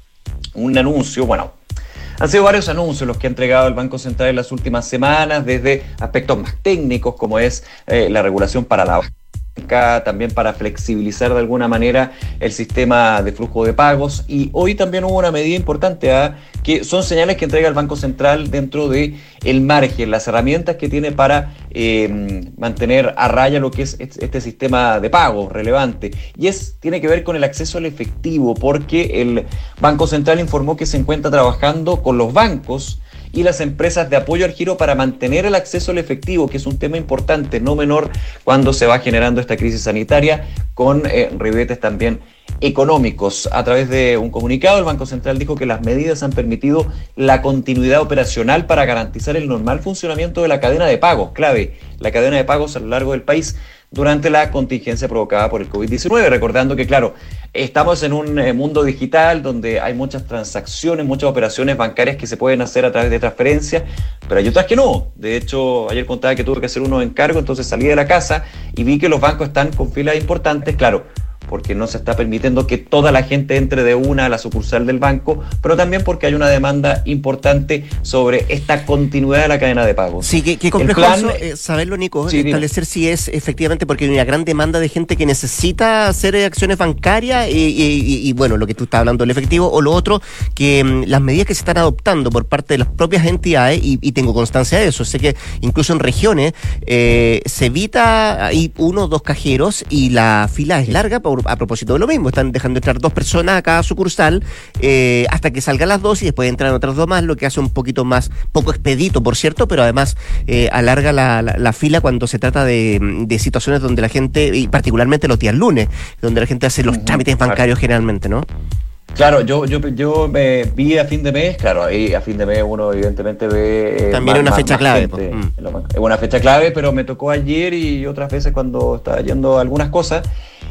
un anuncio. Bueno, han sido varios anuncios los que ha entregado el Banco Central en las últimas semanas, desde aspectos más técnicos, como es eh, la regulación para la banca, también para flexibilizar de alguna manera el sistema de flujo de pagos, y hoy también hubo una medida importante, ¿eh? que son señales que entrega el Banco Central dentro de el margen, las herramientas que tiene para eh, mantener a raya lo que es este sistema de pago relevante, y es tiene que ver con el acceso al efectivo, porque el Banco Central informó que se encuentra trabajando con los bancos y las empresas de apoyo al giro para mantener el acceso al efectivo, que es un tema importante, no menor, cuando se va generando esta crisis sanitaria, con eh, ribetes también económicos. A través de un comunicado, el Banco Central dijo que las medidas han permitido la continuidad operacional para garantizar el normal funcionamiento de la cadena de pagos, clave, la cadena de pagos a lo largo del país, durante la contingencia provocada por el covid diecinueve, recordando que, claro, estamos en un eh, mundo digital donde hay muchas transacciones, muchas operaciones bancarias que se pueden hacer a través de transferencias, pero hay otras que no. De hecho, ayer contaba que tuve que hacer unos encargos, entonces salí de la casa y vi que los bancos están con filas importantes, claro, porque no se está permitiendo que toda la gente entre de una a la sucursal del banco, pero también porque hay una demanda importante sobre esta continuidad de la cadena de pagos. Sí, qué, qué complejo plan, eso, eh, saberlo, Nico, sí, establecer dime. Si es efectivamente porque hay una gran demanda de gente que necesita hacer acciones bancarias y, y, y, y bueno, lo que tú estás hablando del efectivo, o lo otro, que um, las medidas que se están adoptando por parte de las propias entidades, y, y tengo constancia de eso, sé que incluso en regiones eh, se evita, hay uno o dos cajeros y la fila es larga por a propósito de lo mismo, están dejando entrar dos personas a cada sucursal eh, hasta que salgan las dos y después entran otras dos más, lo que hace un poquito más, poco expedito por cierto, pero además eh, alarga la, la, la fila cuando se trata de, de situaciones donde la gente, y particularmente los días lunes, donde la gente hace los uh-huh, trámites bancarios claro. generalmente, ¿no? Claro, yo yo yo me vi a fin de mes, claro, ahí a fin de mes uno evidentemente ve... Eh, También es una fecha clave. Mm. Es una fecha clave, pero me tocó ayer y otras veces cuando estaba yendo a algunas cosas,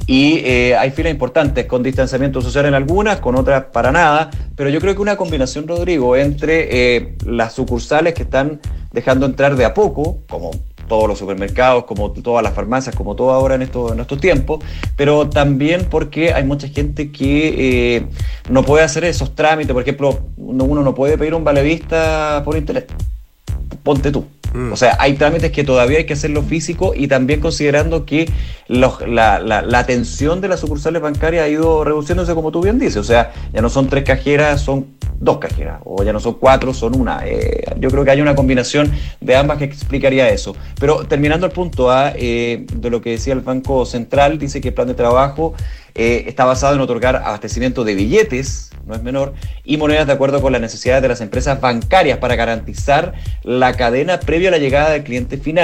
y eh, hay filas importantes, con distanciamiento social en algunas, con otras para nada, pero yo creo que una combinación, Rodrigo, entre eh, las sucursales que están dejando entrar de a poco, como todos los supermercados, como todas las farmacias, como todo ahora en estos, en estos tiempos, pero también porque hay mucha gente que eh, no puede hacer esos trámites. Por ejemplo, uno, uno no puede pedir un valevista por internet. Ponte tú. Mm. O sea, hay trámites que todavía hay que hacerlo físico, y también considerando que los, la, la, la atención de las sucursales bancarias ha ido reduciéndose, como tú bien dices. O sea, ya no son tres cajeras, son dos cajeras, o ya no son cuatro, son una. Eh, yo creo que hay una combinación de ambas que explicaría eso. Pero terminando el punto A eh, de lo que decía el Banco Central, dice que el plan de trabajo eh, está basado en otorgar abastecimiento de billetes, no es menor, y monedas de acuerdo con las necesidades de las empresas bancarias para garantizar la cadena previa a la llegada del cliente final.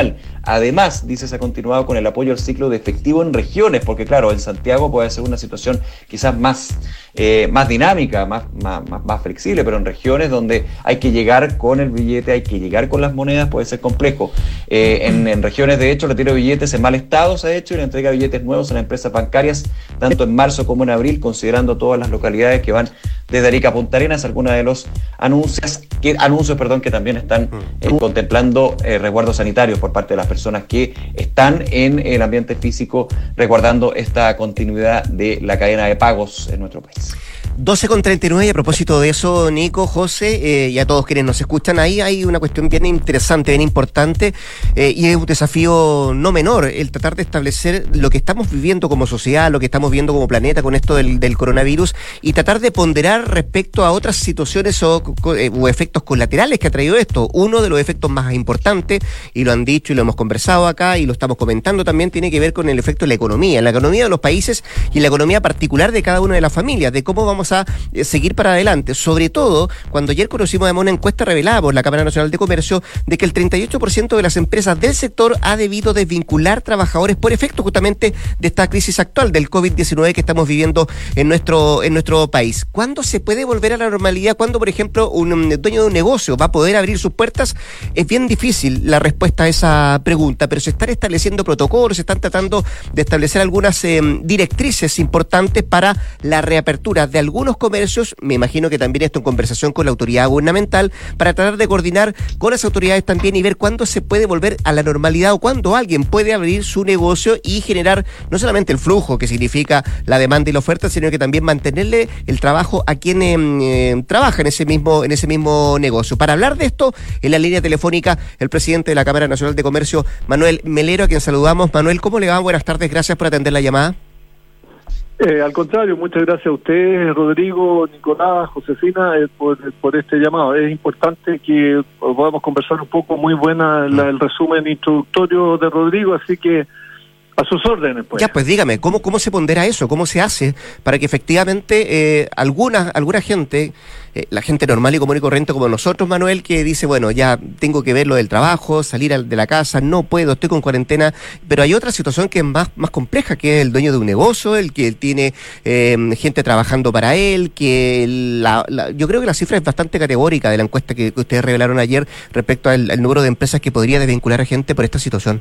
Además, dice, se ha continuado con el apoyo al ciclo de efectivo en regiones, porque claro, en Santiago puede ser una situación quizás más, eh, más dinámica, más, más, más, más flexible, pero en regiones donde hay que llegar con el billete, hay que llegar con las monedas, puede ser complejo. Eh, en, en regiones, de hecho, el retiro de billetes en mal estado se ha hecho y la entrega de billetes nuevos a las empresas bancarias, tanto en marzo como en abril, considerando todas las localidades que van desde Arica a Punta Arenas, algunos de los anuncios que, anuncios, perdón, que también están eh, contemplando eh, resguardos sanitarios por parte de las personas que están en el ambiente físico, resguardando esta continuidad de la cadena de pagos en nuestro país. doce con treinta y nueve, y a propósito de eso, Nico, José, eh, y a todos quienes nos escuchan, ahí hay una cuestión bien interesante, bien importante, eh, y es un desafío no menor, el tratar de establecer lo que estamos viviendo como sociedad, lo que estamos viendo como planeta con esto del, del coronavirus, y tratar de ponderar respecto a otras situaciones o, o efectos colaterales que ha traído esto. Uno de los efectos más importantes, y lo han dicho y lo hemos conversado acá, y lo estamos comentando también, tiene que ver con el efecto de la economía, en la economía de los países y en la economía particular de cada una de las familias, de cómo vamos a eh, seguir para adelante, sobre todo cuando ayer conocimos además una encuesta revelada por la Cámara Nacional de Comercio de que el treinta y ocho por ciento de las empresas del sector ha debido desvincular trabajadores por efecto justamente de esta crisis actual del covid diecinueve que estamos viviendo en nuestro en nuestro país. ¿Cuándo se puede volver a la normalidad? ¿Cuándo, por ejemplo, un, un dueño de un negocio va a poder abrir sus puertas? Es bien difícil la respuesta a esa pregunta, pero se están estableciendo protocolos, se están tratando de establecer algunas eh, directrices importantes para la reapertura de algunos comercios, me imagino que también esto en conversación con la autoridad gubernamental, para tratar de coordinar con las autoridades también y ver cuándo se puede volver a la normalidad o cuándo alguien puede abrir su negocio y generar no solamente el flujo que significa la demanda y la oferta, sino que también mantenerle el trabajo a quien eh, trabaja en ese mismo en ese mismo negocio. Para hablar de esto, en la línea telefónica, el presidente de la Cámara Nacional de Comercio, Manuel Melero, a quien saludamos. Manuel, ¿cómo le va? Buenas tardes, gracias por atender la llamada. Eh, al contrario, muchas gracias a ustedes, Rodrigo, Nicolás, Josefina, eh, por, por este llamado. Es importante que podamos conversar un poco, muy buena la, el resumen introductorio de Rodrigo, así que a sus órdenes, pues. Ya, pues dígame, ¿cómo, cómo se pondera eso? ¿Cómo se hace para que efectivamente eh, alguna, alguna gente, eh, la gente normal y común y corriente como nosotros, Manuel, que dice, bueno, ya tengo que ver lo del trabajo, salir al, de la casa, no puedo, estoy con cuarentena, pero hay otra situación que es más, más compleja, que es el dueño de un negocio, el que tiene eh, gente trabajando para él, que la, la, yo creo que la cifra es bastante categórica de la encuesta que, que ustedes revelaron ayer respecto al, al número de empresas que podría desvincular a gente por esta situación.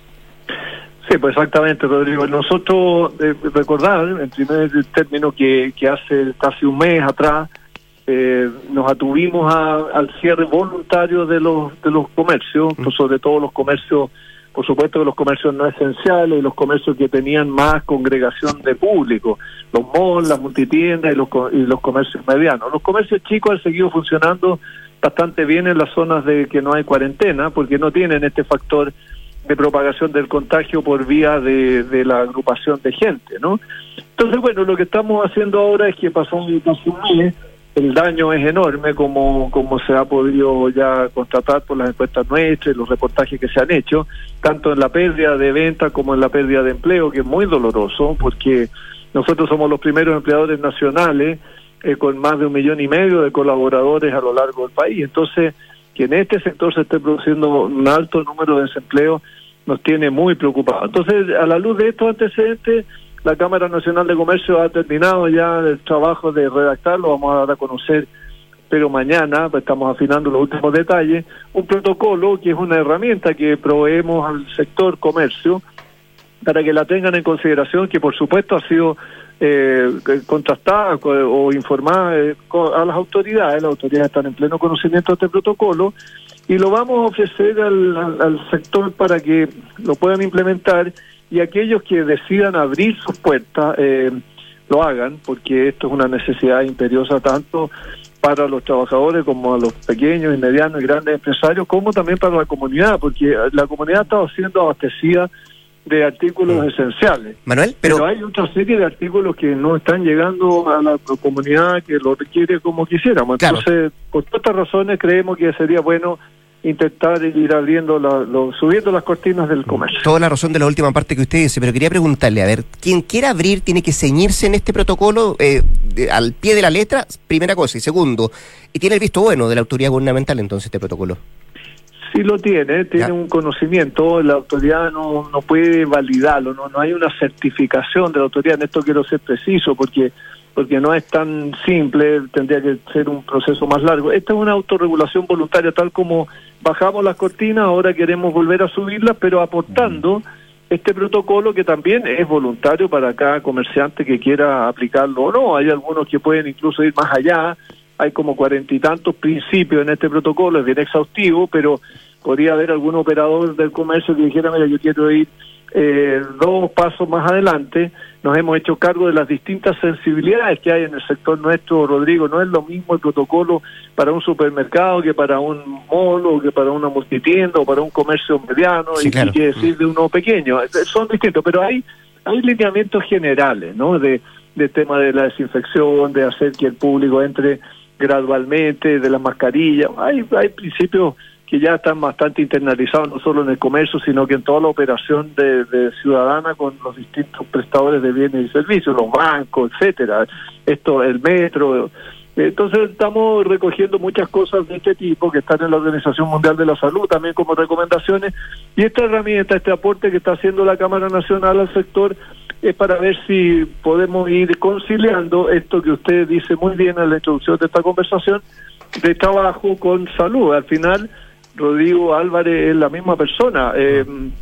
Sí, pues exactamente, Rodrigo. Nosotros, eh, recordar, en primer término, que, que hace casi un mes atrás eh, nos atuvimos a, al cierre voluntario de los de los comercios, pues sobre todo los comercios, por supuesto que los comercios no esenciales, los comercios que tenían más congregación de público, los malls, las multitiendas y los, y los comercios medianos. Los comercios chicos han seguido funcionando bastante bien en las zonas de que no hay cuarentena, porque no tienen este factor de propagación del contagio por vía de, de la agrupación de gente, ¿no? Entonces, bueno, lo que estamos haciendo ahora es que pasó un mes, el daño es enorme, como como se ha podido ya constatar por las encuestas nuestras y los reportajes que se han hecho, tanto en la pérdida de venta como en la pérdida de empleo, que es muy doloroso, porque nosotros somos los primeros empleadores nacionales eh, con más de un millón y medio de colaboradores a lo largo del país. Entonces, que en este sector se esté produciendo un alto número de desempleo nos tiene muy preocupados. Entonces, a la luz de estos antecedentes, la Cámara Nacional de Comercio ha terminado ya el trabajo de redactarlo, vamos a dar a conocer, pero mañana, pues estamos afinando los últimos detalles, un protocolo que es una herramienta que proveemos al sector comercio para que la tengan en consideración, que por supuesto ha sido eh, contrastada o informada eh, a las autoridades. Las autoridades están en pleno conocimiento de este protocolo y lo vamos a ofrecer al, al, al sector para que lo puedan implementar, y aquellos que decidan abrir sus puertas eh, lo hagan, porque esto es una necesidad imperiosa tanto para los trabajadores como a los pequeños y medianos y grandes empresarios, como también para la comunidad, porque la comunidad está siendo abastecida de artículos mm. esenciales. Manuel, pero... pero hay otra serie de artículos que no están llegando a la comunidad que lo requiere como quisiéramos. Claro. Entonces, por todas estas razones creemos que sería bueno intentar ir abriendo, la, lo, subiendo las cortinas del comercio. Toda la razón de la última parte que usted dice, pero quería preguntarle, a ver, quien quiera abrir tiene que ceñirse en este protocolo eh, de, al pie de la letra, primera cosa, y segundo, y tiene el visto bueno de la autoridad gubernamental entonces este protocolo. sí lo tiene, tiene ya. un conocimiento, la autoridad no, no puede validarlo, no, no hay una certificación de la autoridad, en esto quiero ser preciso porque porque no es tan simple, tendría que ser un proceso más largo. Esta es una autorregulación voluntaria, tal como bajamos las cortinas, ahora queremos volver a subirlas, pero aportando este protocolo que también es voluntario para cada comerciante que quiera aplicarlo o no. Hay algunos que pueden incluso ir más allá, hay como cuarenta y tantos principios en este protocolo, es bien exhaustivo, pero podría haber algún operador del comercio que dijera, mira, yo quiero ir eh, dos pasos más adelante. Nos hemos hecho cargo de las distintas sensibilidades que hay en el sector nuestro, Rodrigo. No es lo mismo el protocolo para un supermercado que para un mall o que para una multitienda o para un comercio mediano, sí, y, claro. y que decir de uno pequeño. Son distintos, pero hay hay lineamientos generales, ¿no? De, de tema de la desinfección, de hacer que el público entre gradualmente, de la mascarilla. Hay, hay principios que ya están bastante internalizados, no solo en el comercio, sino que en toda la operación de, de ciudadana con los distintos prestadores de bienes y servicios, los bancos, etcétera. Esto, el metro. Entonces estamos recogiendo muchas cosas de este tipo que están en la Organización Mundial de la Salud, también como recomendaciones, y esta herramienta, este aporte que está haciendo la Cámara Nacional al sector, es para ver si podemos ir conciliando esto que usted dice muy bien en la introducción de esta conversación, de trabajo con salud. Al final, Rodrigo Álvarez es la misma persona, eh,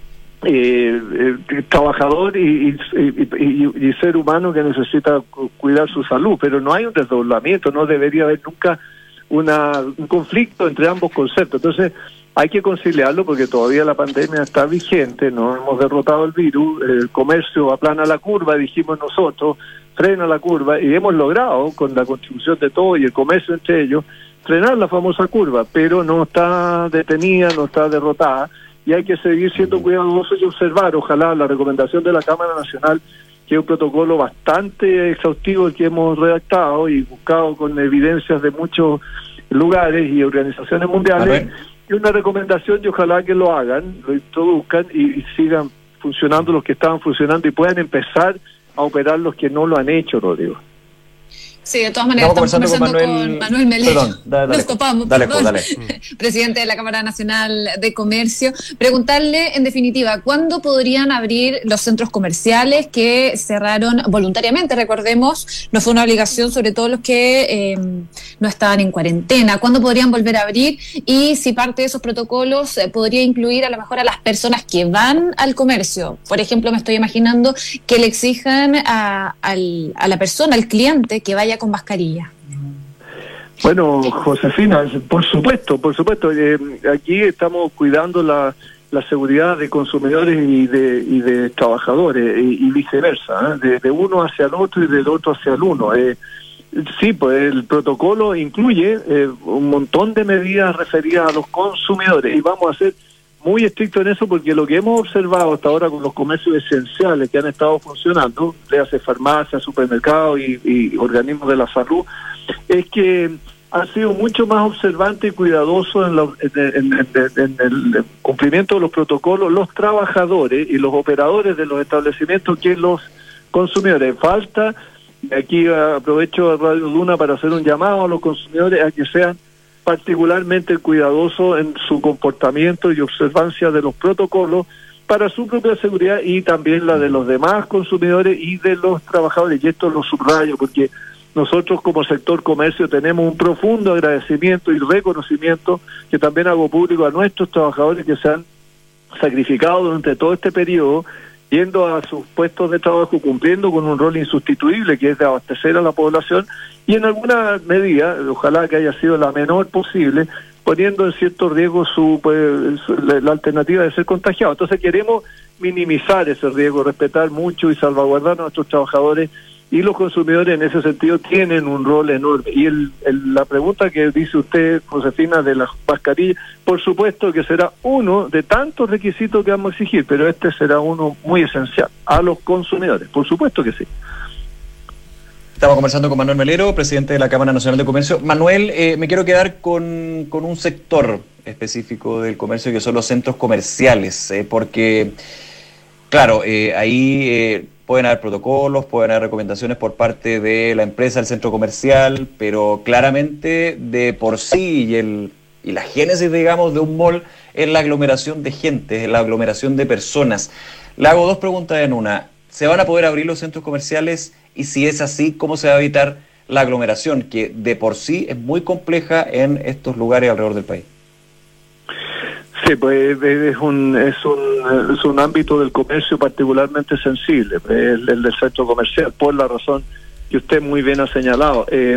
eh, eh, trabajador y, y, y, y ser humano que necesita cuidar su salud, pero no hay un desdoblamiento, no debería haber nunca una, un conflicto entre ambos conceptos. Entonces hay que conciliarlo porque todavía la pandemia está vigente, no hemos derrotado el virus, el comercio aplana la curva, dijimos nosotros, frena la curva, y hemos logrado, con la contribución de todos y el comercio entre ellos, frenar la famosa curva, pero no está detenida, no está derrotada, y hay que seguir siendo cuidadosos y observar, ojalá, la recomendación de la Cámara Nacional, que es un protocolo bastante exhaustivo el que hemos redactado y buscado con evidencias de muchos lugares y organizaciones mundiales, y una recomendación, y ojalá que lo hagan, lo introduzcan y, y sigan funcionando los que estaban funcionando y puedan empezar a operar los que no lo han hecho, Rodrigo. Sí, de todas maneras estamos conversando, conversando con Manuel, con Manuel Melero. Perdón, dale, dale. Nos topamos, dale, perdón. Dale. Presidente de la Cámara Nacional de Comercio. Preguntarle, en definitiva, ¿cuándo podrían abrir los centros comerciales que cerraron voluntariamente? Recordemos, no fue una obligación, sobre todo los que eh, no estaban en cuarentena. ¿Cuándo podrían volver a abrir? Y si parte de esos protocolos eh, podría incluir a lo mejor a las personas que van al comercio. Por ejemplo, me estoy imaginando que le exijan a, al, a la persona, al cliente, que vaya con mascarilla. Bueno, Josefina, por supuesto, por supuesto. Eh, aquí estamos cuidando la, la seguridad de consumidores y de, y de trabajadores y, y viceversa, ¿eh? de, de uno hacia el otro y del otro hacia el uno. Eh, sí, pues el protocolo incluye eh, un montón de medidas referidas a los consumidores y vamos a ser muy estrictos en eso porque lo que hemos observado hasta ahora con los comercios esenciales que han estado funcionando, le hace farmacias, supermercados y, y organismos de la salud, es que han sido mucho más observantes y cuidadosos en, la, en, en, en, en el cumplimiento de los protocolos los trabajadores y los operadores de los establecimientos que los consumidores. Falta, aquí aprovecho a Radio Duna para hacer un llamado a los consumidores a que sean particularmente cuidadosos en su comportamiento y observancia de los protocolos para su propia seguridad y también la de los demás consumidores y de los trabajadores. Y esto lo subrayo porque nosotros como sector comercio tenemos un profundo agradecimiento y reconocimiento que también hago público a nuestros trabajadores que se han sacrificado durante todo este periodo yendo a sus puestos de trabajo, cumpliendo con un rol insustituible que es de abastecer a la población y en alguna medida, ojalá que haya sido la menor posible, poniendo en cierto riesgo su, pues, su la, la alternativa de ser contagiado. Entonces queremos minimizar ese riesgo, respetar mucho y salvaguardar a nuestros trabajadores y los consumidores en ese sentido tienen un rol enorme. Y el, el, la pregunta que dice usted, Josefina, de las mascarillas, por supuesto que será uno de tantos requisitos que vamos a exigir, pero este será uno muy esencial a los consumidores, por supuesto que sí. Estamos conversando con Manuel Melero, presidente de la Cámara Nacional de Comercio. Manuel, eh, me quiero quedar con, con un sector específico del comercio que son los centros comerciales, eh, porque, claro, eh, ahí eh, pueden haber protocolos, pueden haber recomendaciones por parte de la empresa, del centro comercial, pero claramente de por sí y, el, y la génesis, digamos, de un mall en la aglomeración de gente, en la aglomeración de personas. Le hago dos preguntas en una. ¿Se van a poder abrir los centros comerciales? Y si es así, ¿cómo se va a evitar la aglomeración, que de por sí es muy compleja en estos lugares alrededor del país? Sí, pues es un, es un, es un ámbito del comercio particularmente sensible, el, el del centro comercial, por la razón que usted muy bien ha señalado. Eh,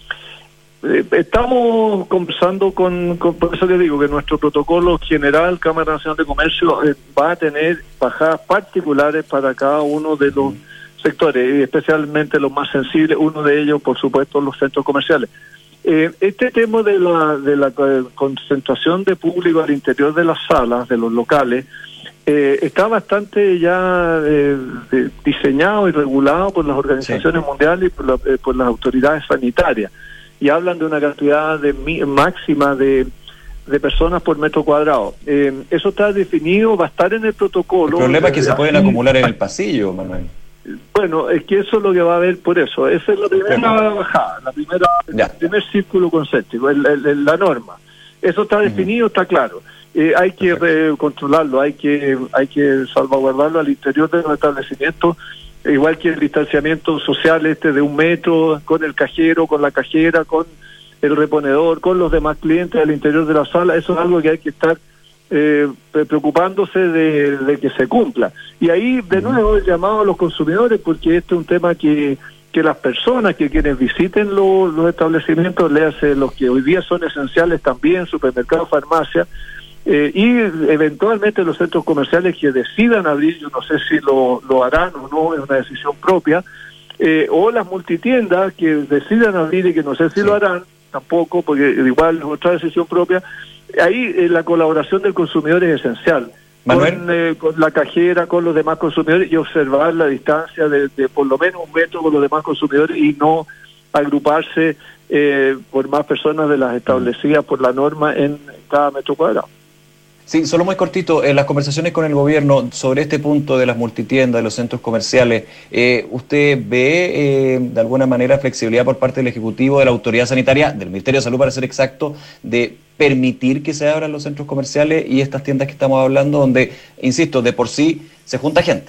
eh, estamos conversando con, con, por eso le digo que nuestro protocolo general, Cámara Nacional de Comercio, eh, va a tener bajadas particulares para cada uno de los sectores, y especialmente los más sensibles, uno de ellos, por supuesto, los centros comerciales. Eh, este tema de la, de la concentración de público al interior de las salas, de los locales, eh, está bastante ya eh, de, diseñado y regulado por las organizaciones sí. mundiales y por, la, eh, por las autoridades sanitarias, y hablan de una cantidad de mi, máxima de, de personas por metro cuadrado. Eh, eso está definido, va a estar en el protocolo. El problema es que se pueden acumular en el pasillo, Manuel. Bueno, es que eso es lo que va a haber por eso. Esa es la primera bajada, la primera, el primer círculo concéntrico, el, el, el, la norma. Eso está definido, uh-huh. está claro. Eh, hay que re- controlarlo, hay que hay que salvaguardarlo al interior de los establecimientos, igual que el distanciamiento social este de un metro, con el cajero, con la cajera, con el reponedor, con los demás clientes al interior de la sala. Eso es algo que hay que estar Eh, preocupándose de, de que se cumpla. Y ahí de nuevo el llamado a los consumidores, porque este es un tema que, que las personas, que quienes visiten lo, los establecimientos, léase los que hoy día son esenciales también, supermercados, farmacias, eh, y eventualmente los centros comerciales que decidan abrir, yo no sé si lo, lo harán o no, es una decisión propia, eh, o las multitiendas que decidan abrir y que no sé si sí. lo harán, tampoco, porque igual es otra decisión propia. Ahí eh, la colaboración del consumidor es esencial, con, eh, con la cajera, con los demás consumidores, y observar la distancia de, de por lo menos un metro con los demás consumidores, y no agruparse eh, por más personas de las establecidas por la norma en cada metro cuadrado. Sí, solo muy cortito, en las conversaciones con el gobierno sobre este punto de las multitiendas, de los centros comerciales, eh, ¿usted ve eh, de alguna manera flexibilidad por parte del Ejecutivo, de la Autoridad Sanitaria, del Ministerio de Salud para ser exacto, de permitir que se abran los centros comerciales y estas tiendas que estamos hablando, donde, insisto, de por sí se junta gente?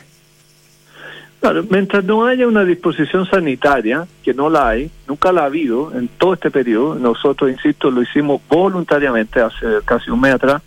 Claro, mientras no haya una disposición sanitaria, que no la hay, nunca la ha habido en todo este periodo, nosotros, insisto, lo hicimos voluntariamente hace casi un mes atrás,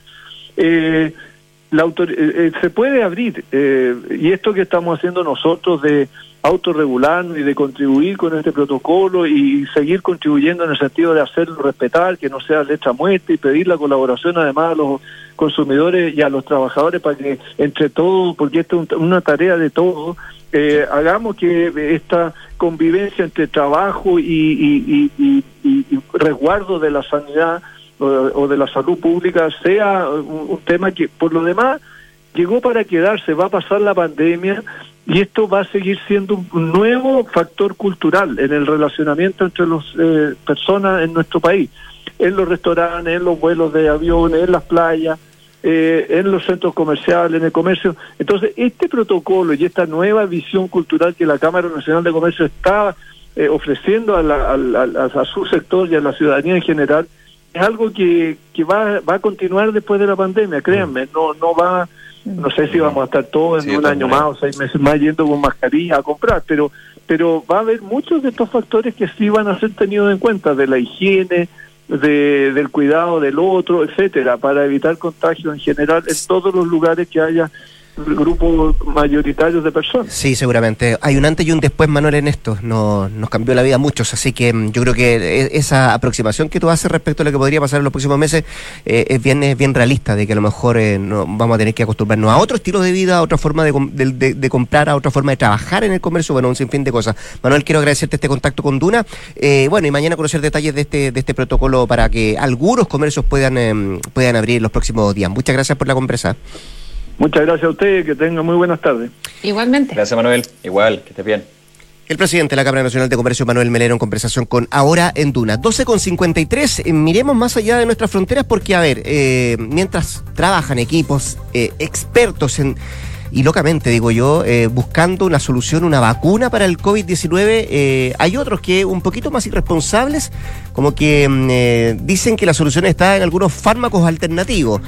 Eh, la autor- eh, se puede abrir, eh, y esto que estamos haciendo nosotros de autorregularnos y de contribuir con este protocolo y seguir contribuyendo en el sentido de hacerlo respetar, que no sea letra muerta, y pedir la colaboración además a los consumidores y a los trabajadores para que entre todos, porque esto es una tarea de todos, eh, hagamos que esta convivencia entre trabajo y, y, y, y, y, y resguardo de la sanidad o de la salud pública sea un, un tema que por lo demás llegó para quedarse. Va a pasar la pandemia y esto va a seguir siendo un nuevo factor cultural en el relacionamiento entre las eh, personas en nuestro país, en los restaurantes, en los vuelos de aviones, en las playas, eh, en los centros comerciales, en el comercio. Entonces este protocolo y esta nueva visión cultural que la Cámara Nacional de Comercio está eh, ofreciendo a, la, a, a, a su sector y a la ciudadanía en general, es algo que, que va, va a continuar después de la pandemia, créanme, no no va, no sé si vamos a estar todos en sí, un año más o seis meses más yendo con mascarilla a comprar, pero pero va a haber muchos de estos factores que sí van a ser tenidos en cuenta, de la higiene, de, del cuidado del otro, etcétera, para evitar contagios en general en todos los lugares que haya grupos mayoritarios de personas. Sí, seguramente. Hay un antes y un después, Manuel, en esto. Nos, nos cambió la vida a muchos, así que yo creo que esa aproximación que tú haces respecto a lo que podría pasar en los próximos meses eh, es bien es bien realista, de que a lo mejor eh, no, vamos a tener que acostumbrarnos a otro estilo de vida, a otra forma de, de, de, de comprar, a otra forma de trabajar en el comercio, bueno, un sinfín de cosas. Manuel, quiero agradecerte este contacto con Duna, eh, bueno, y mañana conocer detalles de este de este protocolo para que algunos comercios puedan, eh, puedan abrir en los próximos días. Muchas gracias por la conversa. Muchas gracias a ustedes, que tengan muy buenas tardes. Igualmente. Gracias, Manuel. Igual, que estés bien. El presidente de la Cámara Nacional de Comercio, Manuel Melero, en conversación con Ahora en Duna. doce con cincuenta y tres, eh, miremos más allá de nuestras fronteras porque, a ver, eh, mientras trabajan equipos eh, expertos en... Y locamente, digo yo, eh, buscando una solución, una vacuna para el COVID diecinueve, eh, hay otros que un poquito más irresponsables, como que eh, dicen que la solución está en algunos fármacos alternativos.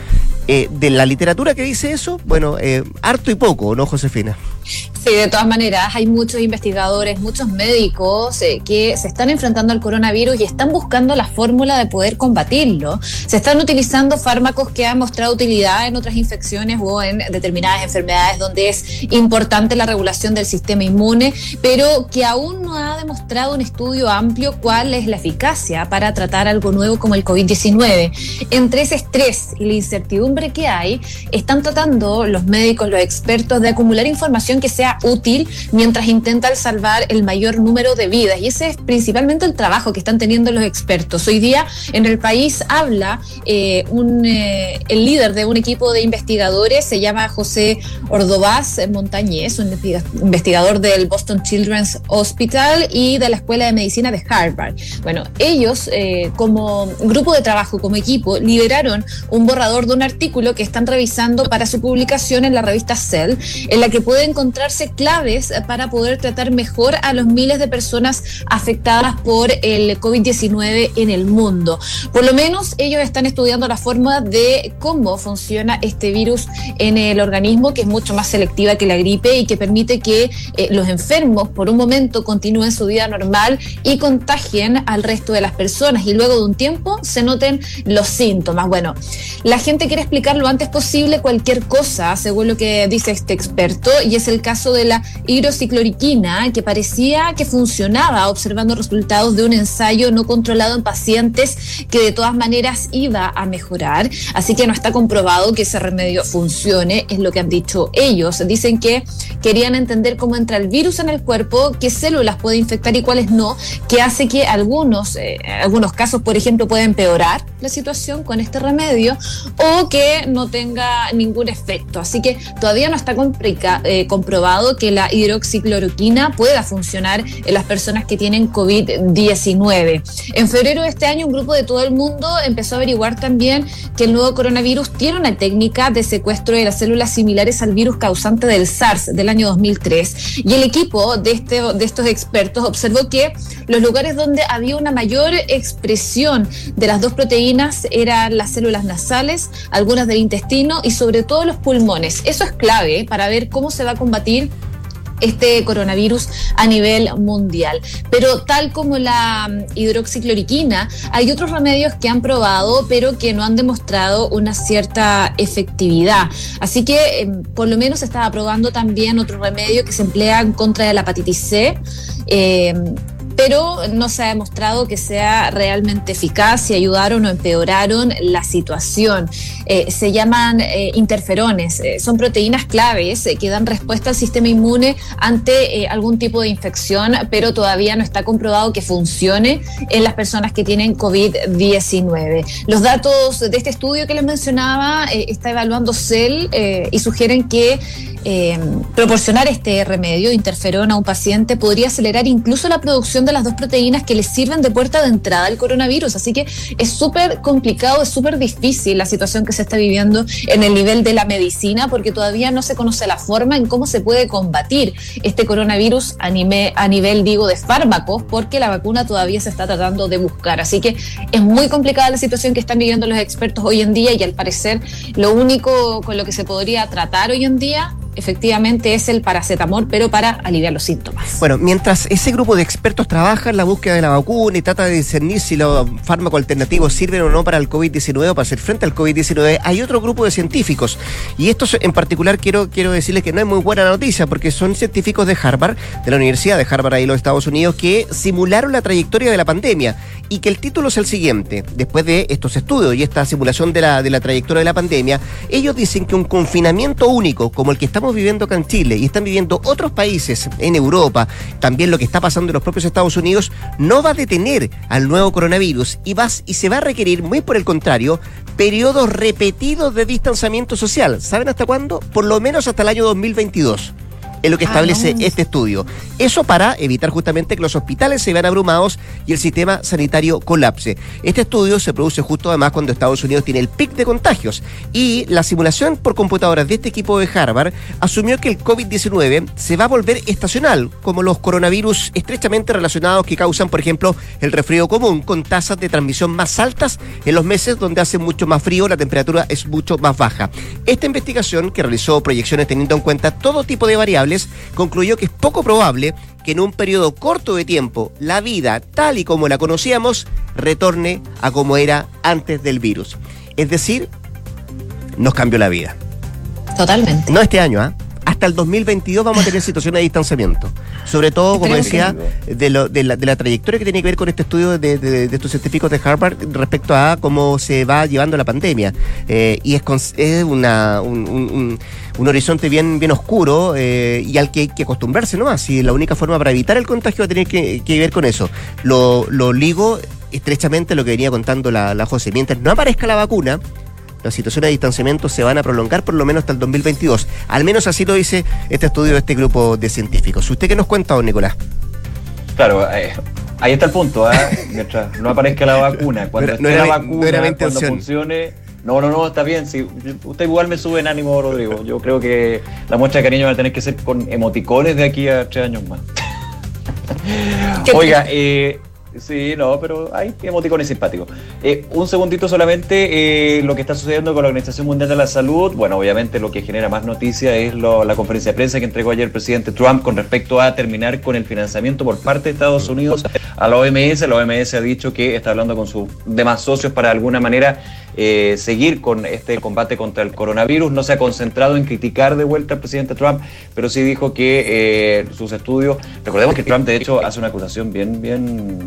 Eh, de la literatura que dice eso, bueno, eh, harto y poco, ¿no, Josefina? Sí, de todas maneras, hay muchos investigadores, muchos médicos eh, que se están enfrentando al coronavirus y están buscando la fórmula de poder combatirlo. Se están utilizando fármacos que han mostrado utilidad en otras infecciones o en determinadas enfermedades donde es importante la regulación del sistema inmune, pero que aún no ha demostrado un estudio amplio cuál es la eficacia para tratar algo nuevo como el covid diecinueve. Entre ese estrés y la incertidumbre que hay, están tratando los médicos, los expertos de acumular información que sea útil mientras intentan salvar el mayor número de vidas, y ese es principalmente el trabajo que están teniendo los expertos. Hoy día en el país habla eh, un, eh, el líder de un equipo de investigadores, se llama José Ordovás Montañez, un investigador del Boston Children's Hospital y de la Escuela de Medicina de Harvard. Bueno, ellos eh, como grupo de trabajo, como equipo, liberaron un borrador de un artículo que están revisando para su publicación en la revista Cell, en la que puede encontrarse claves para poder tratar mejor a los miles de personas afectadas por el covid diecinueve en el mundo. Por lo menos ellos están estudiando la forma de cómo funciona este virus en el organismo, que es mucho más selectiva que la gripe y que permite que eh, los enfermos por un momento continúen su vida normal y contagien al resto de las personas y luego de un tiempo se noten los síntomas. Bueno, la gente quiere explicar lo antes posible cualquier cosa, según lo que dice este experto, y es el caso de la hidroxicloroquina, que parecía que funcionaba observando resultados de un ensayo no controlado en pacientes que de todas maneras iba a mejorar, así que no está comprobado que ese remedio funcione, es lo que han dicho ellos. Dicen que querían entender cómo entra el virus en el cuerpo, qué células puede infectar y cuáles no, que hace que algunos, eh, algunos casos, por ejemplo, pueden empeorar la situación con este remedio o que no tenga ningún efecto. Así que todavía no está complica, eh, comprobado que la hidroxicloroquina pueda funcionar en las personas que tienen covid diecinueve. En febrero de este año, un grupo de todo el mundo empezó a averiguar también que el nuevo coronavirus tiene una técnica de secuestro de las células similares al virus causante del SARS del año dos mil tres. Y el equipo de, este, de estos expertos observó que los lugares donde había una mayor expresión de las dos proteínas eran las células nasales, algunas del intestino y sobre todo los pulmones. Eso es clave para ver cómo se va a combatir este coronavirus a nivel mundial. Pero tal como la hidroxicloroquina, hay otros remedios que han probado, pero que no han demostrado una cierta efectividad. Así que, eh, por lo menos, se estaba probando también otro remedio que se emplea en contra de la hepatitis C, eh, pero no se ha demostrado que sea realmente eficaz, si ayudaron o empeoraron la situación. Eh, se llaman eh, interferones, eh, son proteínas claves eh, que dan respuesta al sistema inmune ante eh, algún tipo de infección, pero todavía no está comprobado que funcione en las personas que tienen covid diecinueve. Los datos de este estudio que les mencionaba eh, está evaluando Cell eh, y sugieren que Eh, proporcionar este remedio, interferón, a un paciente podría acelerar incluso la producción de las dos proteínas que le sirven de puerta de entrada al coronavirus. Así que es súper complicado, es súper difícil la situación que se está viviendo en el nivel de la medicina, porque todavía no se conoce la forma en cómo se puede combatir este coronavirus a nivel, a nivel digo, de fármacos, porque la vacuna todavía se está tratando de buscar. Así que es muy complicada la situación que están viviendo los expertos hoy en día, y al parecer lo único con lo que se podría tratar hoy en día efectivamente es el paracetamol, pero para aliviar los síntomas. Bueno, mientras ese grupo de expertos trabaja en la búsqueda de la vacuna y trata de discernir si los fármacos alternativos sirven o no para el covid diecinueve o para hacer frente al covid diecinueve, hay otro grupo de científicos, y estos en particular quiero, quiero decirles que no es muy buena noticia, porque son científicos de Harvard, de la Universidad de Harvard ahí en los Estados Unidos, que simularon la trayectoria de la pandemia, y que el título es el siguiente: después de estos estudios y esta simulación de la, de la trayectoria de la pandemia, ellos dicen que un confinamiento único como el que estamos viviendo acá en Chile y están viviendo otros países en Europa, también lo que está pasando en los propios Estados Unidos, no va a detener al nuevo coronavirus, y, va, y se va a requerir, muy por el contrario, periodos repetidos de distanciamiento social. ¿Saben hasta cuándo? Por lo menos hasta el año dos mil veintidós. Es lo que establece Ah, no. este estudio. Eso para evitar justamente que los hospitales se vean abrumados y el sistema sanitario colapse. Este estudio se produce justo además cuando Estados Unidos tiene el pic de contagios. Y la simulación por computadoras de este equipo de Harvard asumió que el COVID diecinueve se va a volver estacional, como los coronavirus estrechamente relacionados que causan, por ejemplo, el resfrío común, con tasas de transmisión más altas en los meses donde hace mucho más frío, la temperatura es mucho más baja. Esta investigación, que realizó proyecciones teniendo en cuenta todo tipo de variables, concluyó que es poco probable que en un periodo corto de tiempo la vida, tal y como la conocíamos, retorne a como era antes del virus. Es decir, nos cambió la vida. Totalmente. No este año, ¿ah? ¿eh? Hasta el dos mil veintidós vamos a tener situaciones de distanciamiento. Sobre todo, como decía, de, lo, de, la, de la trayectoria que tiene que ver con este estudio de, de, de estos científicos de Harvard respecto a cómo se va llevando la pandemia. Eh, y es, con, es una, un, un, un horizonte bien, bien oscuro eh, y al que hay que acostumbrarse nomás. Y la única forma para evitar el contagio va a tener que, que ver con eso. Lo, lo ligo estrechamente a lo que venía contando la, la José. Mientras no aparezca la vacuna, las situaciones de distanciamiento se van a prolongar por lo menos hasta el dos mil veintidós. Al menos así lo dice este estudio de este grupo de científicos. ¿Usted qué nos cuenta, don Nicolás? Claro, eh, ahí está el punto, ¿eh? Mientras no aparezca la vacuna, cuando no esté era, la vacuna, no era mi cuando intención. funcione... No, no, no, está bien. Sí, usted igual me sube en ánimo, Rodrigo. Yo creo que la muestra de cariño va a tener que ser con emoticones de aquí a tres años más. Oiga, eh... sí, no, pero hay emoticones simpáticos. Eh, un segundito solamente, eh, lo que está sucediendo con la Organización Mundial de la Salud. Bueno, obviamente lo que genera más noticia es lo, la conferencia de prensa que entregó ayer el presidente Trump con respecto a terminar con el financiamiento por parte de Estados Unidos a la O M S. La O M S ha dicho que está hablando con sus demás socios para de alguna manera eh, seguir con este combate contra el coronavirus. No se ha concentrado en criticar de vuelta al presidente Trump, pero sí dijo que eh, sus estudios... Recordemos que Trump de hecho hace una acusación bien, bien...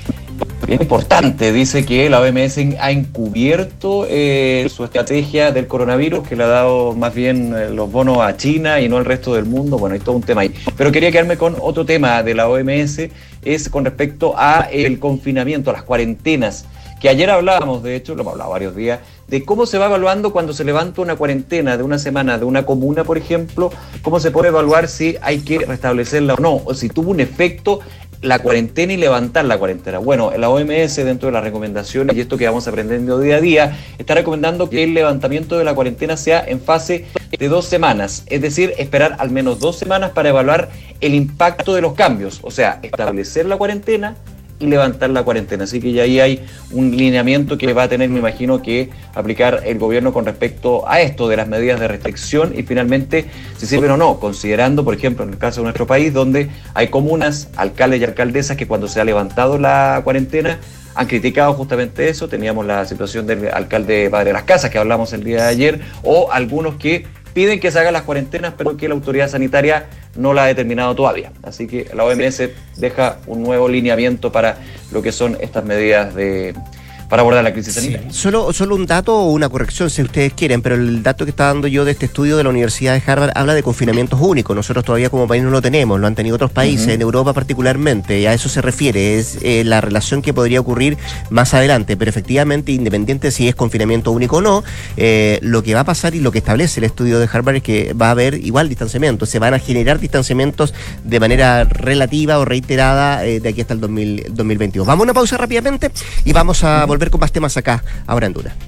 bien importante. Dice que la O M S ha encubierto eh, su estrategia del coronavirus, que le ha dado más bien eh, los bonos a China y no al resto del mundo. Bueno, hay todo un tema ahí. Pero quería quedarme con otro tema de la O M S, es con respecto a el confinamiento, a las cuarentenas, que ayer hablábamos, de hecho, lo hemos hablado varios días, de cómo se va evaluando cuando se levanta una cuarentena de una semana de una comuna, por ejemplo, cómo se puede evaluar si hay que restablecerla o no, o si tuvo un efecto la cuarentena y levantar la cuarentena. Bueno, la O M S, dentro de las recomendaciones, y esto que vamos aprendiendo día a día, está recomendando que el levantamiento de la cuarentena sea en fase de dos semanas, es decir, esperar al menos dos semanas para evaluar el impacto de los cambios, o sea, establecer la cuarentena y levantar la cuarentena. Así que ya ahí hay un lineamiento que va a tener, me imagino, que aplicar el gobierno con respecto a esto de las medidas de restricción y finalmente si sirven o no, considerando, por ejemplo, en el caso de nuestro país, donde hay comunas, alcaldes y alcaldesas que cuando se ha levantado la cuarentena han criticado justamente eso. Teníamos la situación del alcalde Padre de las Casas que hablamos el día de ayer, o algunos que piden que se hagan las cuarentenas pero que la autoridad sanitaria no la ha determinado todavía. Así que la O M S deja un nuevo lineamiento para lo que son estas medidas de para abordar la crisis sanitaria. Sí. Solo, solo un dato o una corrección, si ustedes quieren, pero el dato que está dando yo de este estudio de la Universidad de Harvard habla de confinamientos únicos. Nosotros todavía como país no lo tenemos, lo han tenido otros países, uh-huh. en Europa particularmente, y a eso se refiere, es eh, la relación que podría ocurrir más adelante, pero efectivamente, independiente si es confinamiento único o no, eh, lo que va a pasar y lo que establece el estudio de Harvard es que va a haber igual distanciamiento, se van a generar distanciamientos de manera relativa o reiterada eh, de aquí hasta el dos mil veintidós. Vamos a una pausa rápidamente y vamos a volver con más temas acá, ahora en Duna.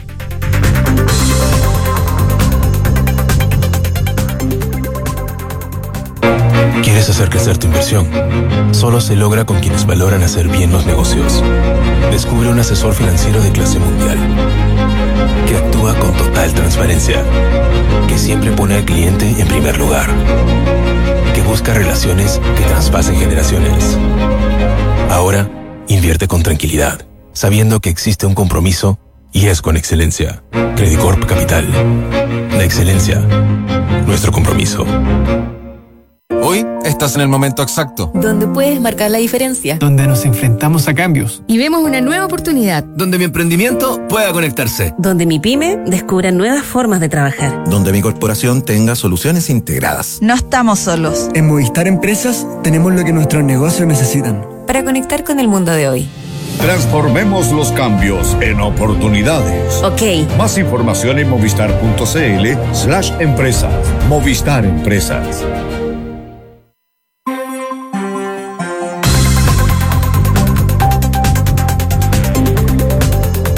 ¿Quieres hacer crecer tu inversión? Solo se logra con quienes valoran hacer bien los negocios. Descubre un asesor financiero de clase mundial que actúa con total transparencia, que siempre pone al cliente en primer lugar, que busca relaciones que traspasen generaciones. Ahora, invierte con tranquilidad, sabiendo que existe un compromiso y es con excelencia. Credicorp Capital. La excelencia. Nuestro compromiso. Hoy estás en el momento exacto. Donde puedes marcar la diferencia. Donde nos enfrentamos a cambios. Y vemos una nueva oportunidad. Donde mi emprendimiento pueda conectarse. Donde mi pyme descubra nuevas formas de trabajar. Donde mi corporación tenga soluciones integradas. No estamos solos. En Movistar Empresas tenemos lo que nuestros negocios necesitan. Para conectar con el mundo de hoy. Transformemos los cambios en oportunidades. Ok. Más información en movistar punto cl slash empresas. Movistar Empresas.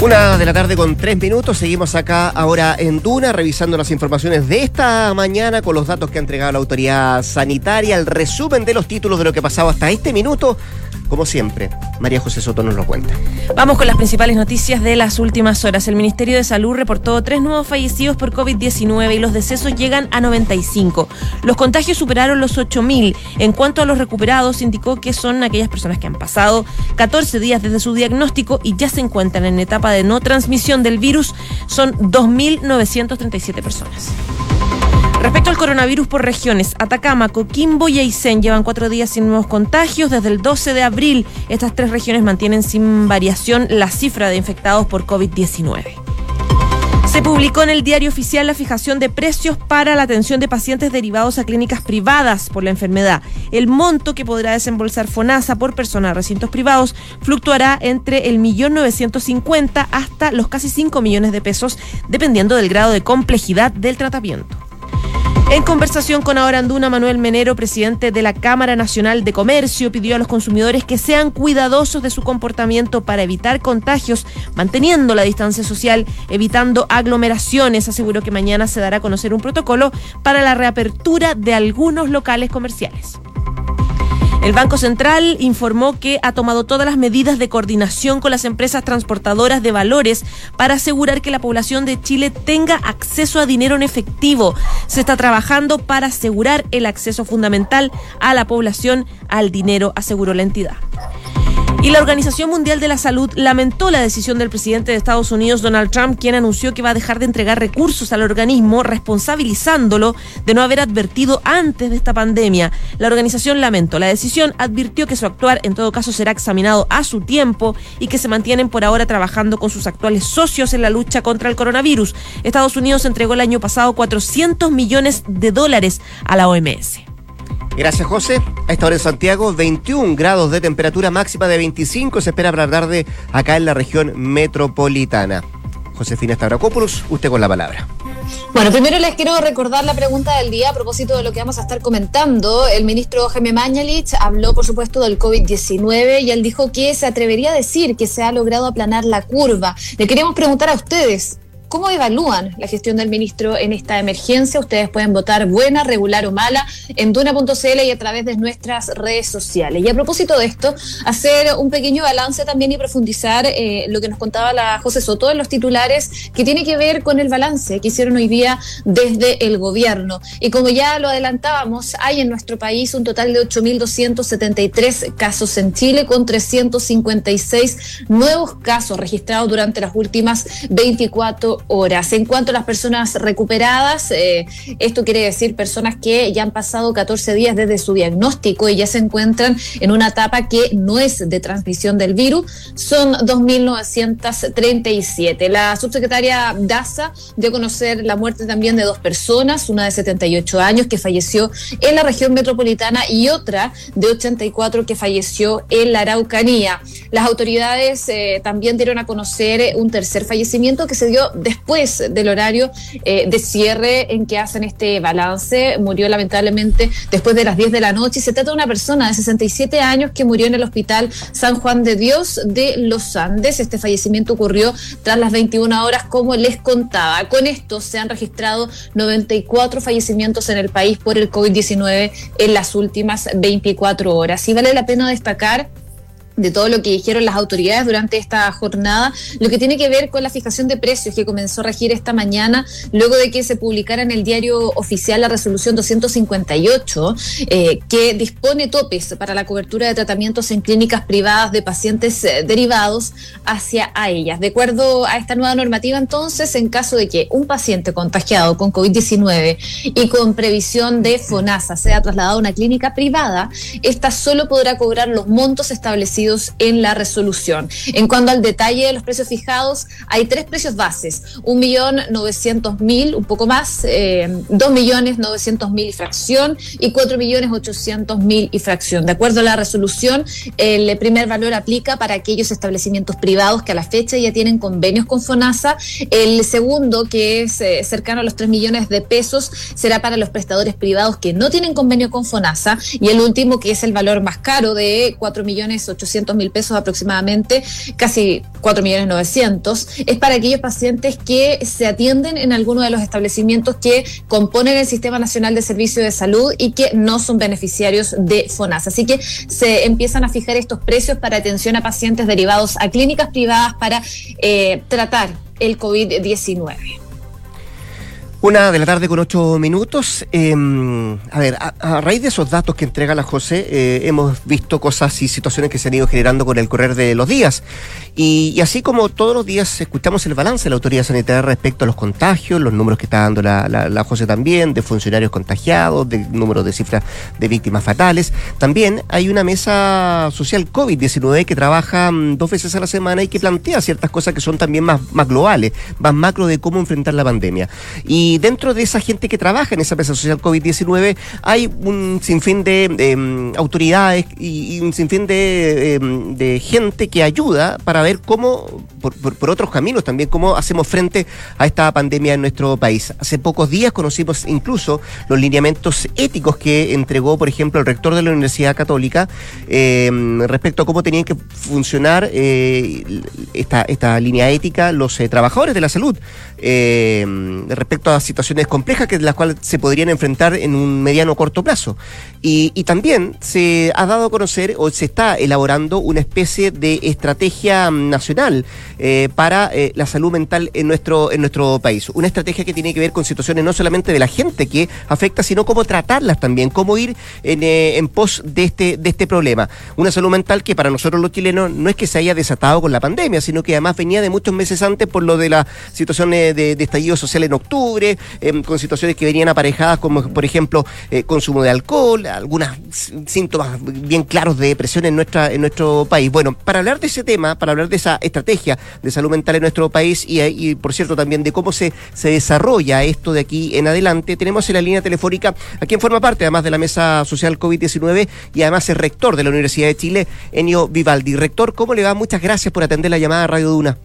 Una de la tarde con tres minutos, seguimos acá ahora en Duna, revisando las informaciones de esta mañana con los datos que ha entregado la autoridad sanitaria, el resumen de los títulos de lo que ha pasado hasta este minuto. Como siempre, María José Soto nos lo cuenta. Vamos con las principales noticias de las últimas horas. El Ministerio de Salud reportó tres nuevos fallecidos por COVID diecinueve y los decesos llegan a noventa y cinco. Los contagios superaron los ocho mil. En cuanto a los recuperados, indicó que son aquellas personas que han pasado catorce días desde su diagnóstico y ya se encuentran en etapa de no transmisión del virus. Son dos mil novecientas treinta y siete personas. Respecto al coronavirus por regiones, Atacama, Coquimbo y Aysén llevan cuatro días sin nuevos contagios desde el doce de abril. Estas tres regiones mantienen sin variación la cifra de infectados por COVID diecinueve. Se publicó en el Diario Oficial la fijación de precios para la atención de pacientes derivados a clínicas privadas por la enfermedad. El monto que podrá desembolsar FONASA por persona a recintos privados fluctuará entre el millón novecientos cincuenta hasta los casi cinco millones de pesos, dependiendo del grado de complejidad del tratamiento. En conversación con Ahora en Duna, Manuel Menero, presidente de la Cámara Nacional de Comercio, pidió a los consumidores que sean cuidadosos de su comportamiento para evitar contagios, manteniendo la distancia social, evitando aglomeraciones. Aseguró que mañana se dará a conocer un protocolo para la reapertura de algunos locales comerciales. El Banco Central informó que ha tomado todas las medidas de coordinación con las empresas transportadoras de valores para asegurar que la población de Chile tenga acceso a dinero en efectivo. Se está trabajando para asegurar el acceso fundamental a la población al dinero, aseguró la entidad. Y la Organización Mundial de la Salud lamentó la decisión del presidente de Estados Unidos, Donald Trump, quien anunció que va a dejar de entregar recursos al organismo, responsabilizándolo de no haber advertido antes de esta pandemia. La organización lamentó la decisión, advirtió que su actuar en todo caso será examinado a su tiempo y que se mantienen por ahora trabajando con sus actuales socios en la lucha contra el coronavirus. Estados Unidos entregó el año pasado cuatrocientos millones de dólares a la O M S. Gracias, José. A esta hora en Santiago, veintiún grados de temperatura, máxima de veinticinco. Se espera para la tarde acá en la región metropolitana. Josefina Stavrakopoulos, usted con la palabra. Bueno, primero les quiero recordar la pregunta del día a propósito de lo que vamos a estar comentando. El ministro Jaime Mañalich habló, por supuesto, del COVID diecinueve y él dijo que se atrevería a decir que se ha logrado aplanar la curva. Le queríamos preguntar a ustedes, ¿cómo evalúan la gestión del ministro en esta emergencia? Ustedes pueden votar buena, regular o mala en duna punto c l y a través de nuestras redes sociales. Y a propósito de esto, hacer un pequeño balance también y profundizar eh, lo que nos contaba la José Soto en los titulares, que tiene que ver con el balance que hicieron hoy día desde el gobierno. Y como ya lo adelantábamos, hay en nuestro país un total de ocho mil doscientos setenta y tres casos en Chile, con trescientos cincuenta y seis nuevos casos registrados durante las últimas veinticuatro horas. En cuanto a las personas recuperadas, eh, esto quiere decir personas que ya han pasado catorce días desde su diagnóstico y ya se encuentran en una etapa que no es de transmisión del virus, son dos mil novecientos treinta y siete. La subsecretaria Daza dio a conocer la muerte también de dos personas, una de setenta y ocho años que falleció en la región metropolitana y otra de ochenta y cuatro que falleció en la Araucanía. Las autoridades eh, también dieron a conocer un tercer fallecimiento que se dio después del horario eh, de cierre en que hacen este balance. Murió lamentablemente después de las diez de la noche y se trata de una persona de sesenta y siete años que murió en el Hospital San Juan de Dios de Los Andes. Este fallecimiento ocurrió tras las veintiuna horas, como les contaba. Con esto se han registrado noventa y cuatro fallecimientos en el país por el COVID diecinueve en las últimas veinticuatro horas. Y vale la pena destacar de todo lo que dijeron las autoridades durante esta jornada, lo que tiene que ver con la fijación de precios que comenzó a regir esta mañana, luego de que se publicara en el Diario Oficial la resolución doscientos cincuenta y ocho, eh, que dispone topes para la cobertura de tratamientos en clínicas privadas de pacientes eh, derivados hacia a ellas. De acuerdo a esta nueva normativa, entonces, en caso de que un paciente contagiado con COVID diecinueve y con previsión de FONASA sea trasladado a una clínica privada, esta solo podrá cobrar los montos establecidos en la resolución. En cuanto al detalle de los precios fijados, hay tres precios bases: un millón novecientos mil, un poco más, eh, dos millones novecientos mil y fracción, y cuatro millones ochocientos mil y fracción. De acuerdo a la resolución, el primer valor aplica para aquellos establecimientos privados que a la fecha ya tienen convenios con FONASA. El segundo, que es eh, cercano a los tres millones de pesos, será para los prestadores privados que no tienen convenio con FONASA. Y el último, que es el valor más caro, de cuatro millones ochocientos ochocientos mil pesos aproximadamente, casi cuatro millones novecientos, es para aquellos pacientes que se atienden en alguno de los establecimientos que componen el Sistema Nacional de Servicio de Salud y que no son beneficiarios de FONASA. Así que se empiezan a fijar estos precios para atención a pacientes derivados a clínicas privadas para eh, tratar el COVID diecinueve. Una de la tarde con ocho minutos. Eh, a ver, a, a raíz de esos datos que entrega la José, eh, hemos visto cosas y situaciones que se han ido generando con el correr de los días. Y, y así como todos los días escuchamos el balance de la autoridad sanitaria respecto a los contagios, los números que está dando la, la, la José también, de funcionarios contagiados, de números de cifras de víctimas fatales, también hay una mesa social COVID diecinueve que trabaja um, dos veces a la semana y que plantea ciertas cosas que son también más, más globales, más macro de cómo enfrentar la pandemia. Y Y dentro de esa gente que trabaja en esa mesa social COVID diecinueve hay un sinfín de eh, autoridades y, y un sinfín de, eh, de gente que ayuda para ver cómo, por, por, por otros caminos también, cómo hacemos frente a esta pandemia en nuestro país. Hace pocos días conocimos incluso los lineamientos éticos que entregó, por ejemplo, el rector de la Universidad Católica eh, respecto a cómo tenían que funcionar eh, esta, esta línea ética los eh, trabajadores de la salud eh, respecto a situaciones complejas que las cuales se podrían enfrentar en un mediano o corto plazo. Y, y también se ha dado a conocer o se está elaborando una especie de estrategia nacional eh, para eh, la salud mental en nuestro en nuestro país. Una estrategia que tiene que ver con situaciones no solamente de la gente que afecta, sino cómo tratarlas también, cómo ir en, eh, en pos de este de este problema. Una salud mental que para nosotros los chilenos no es que se haya desatado con la pandemia, sino que además venía de muchos meses antes por lo de la situación de, de estallido social en octubre, Eh, con situaciones que venían aparejadas como por ejemplo eh, consumo de alcohol, algunos síntomas bien claros de depresión en nuestra en nuestro país. Bueno, para hablar de ese tema, para hablar de esa estrategia de salud mental en nuestro país y, y por cierto también de cómo se, se desarrolla esto de aquí en adelante, tenemos en la línea telefónica a quien forma parte además de la mesa social COVID diecinueve y además es rector de la Universidad de Chile, Ennio Vivaldi. Rector, ¿cómo le va? Muchas gracias por atender la llamada a Radio Duna.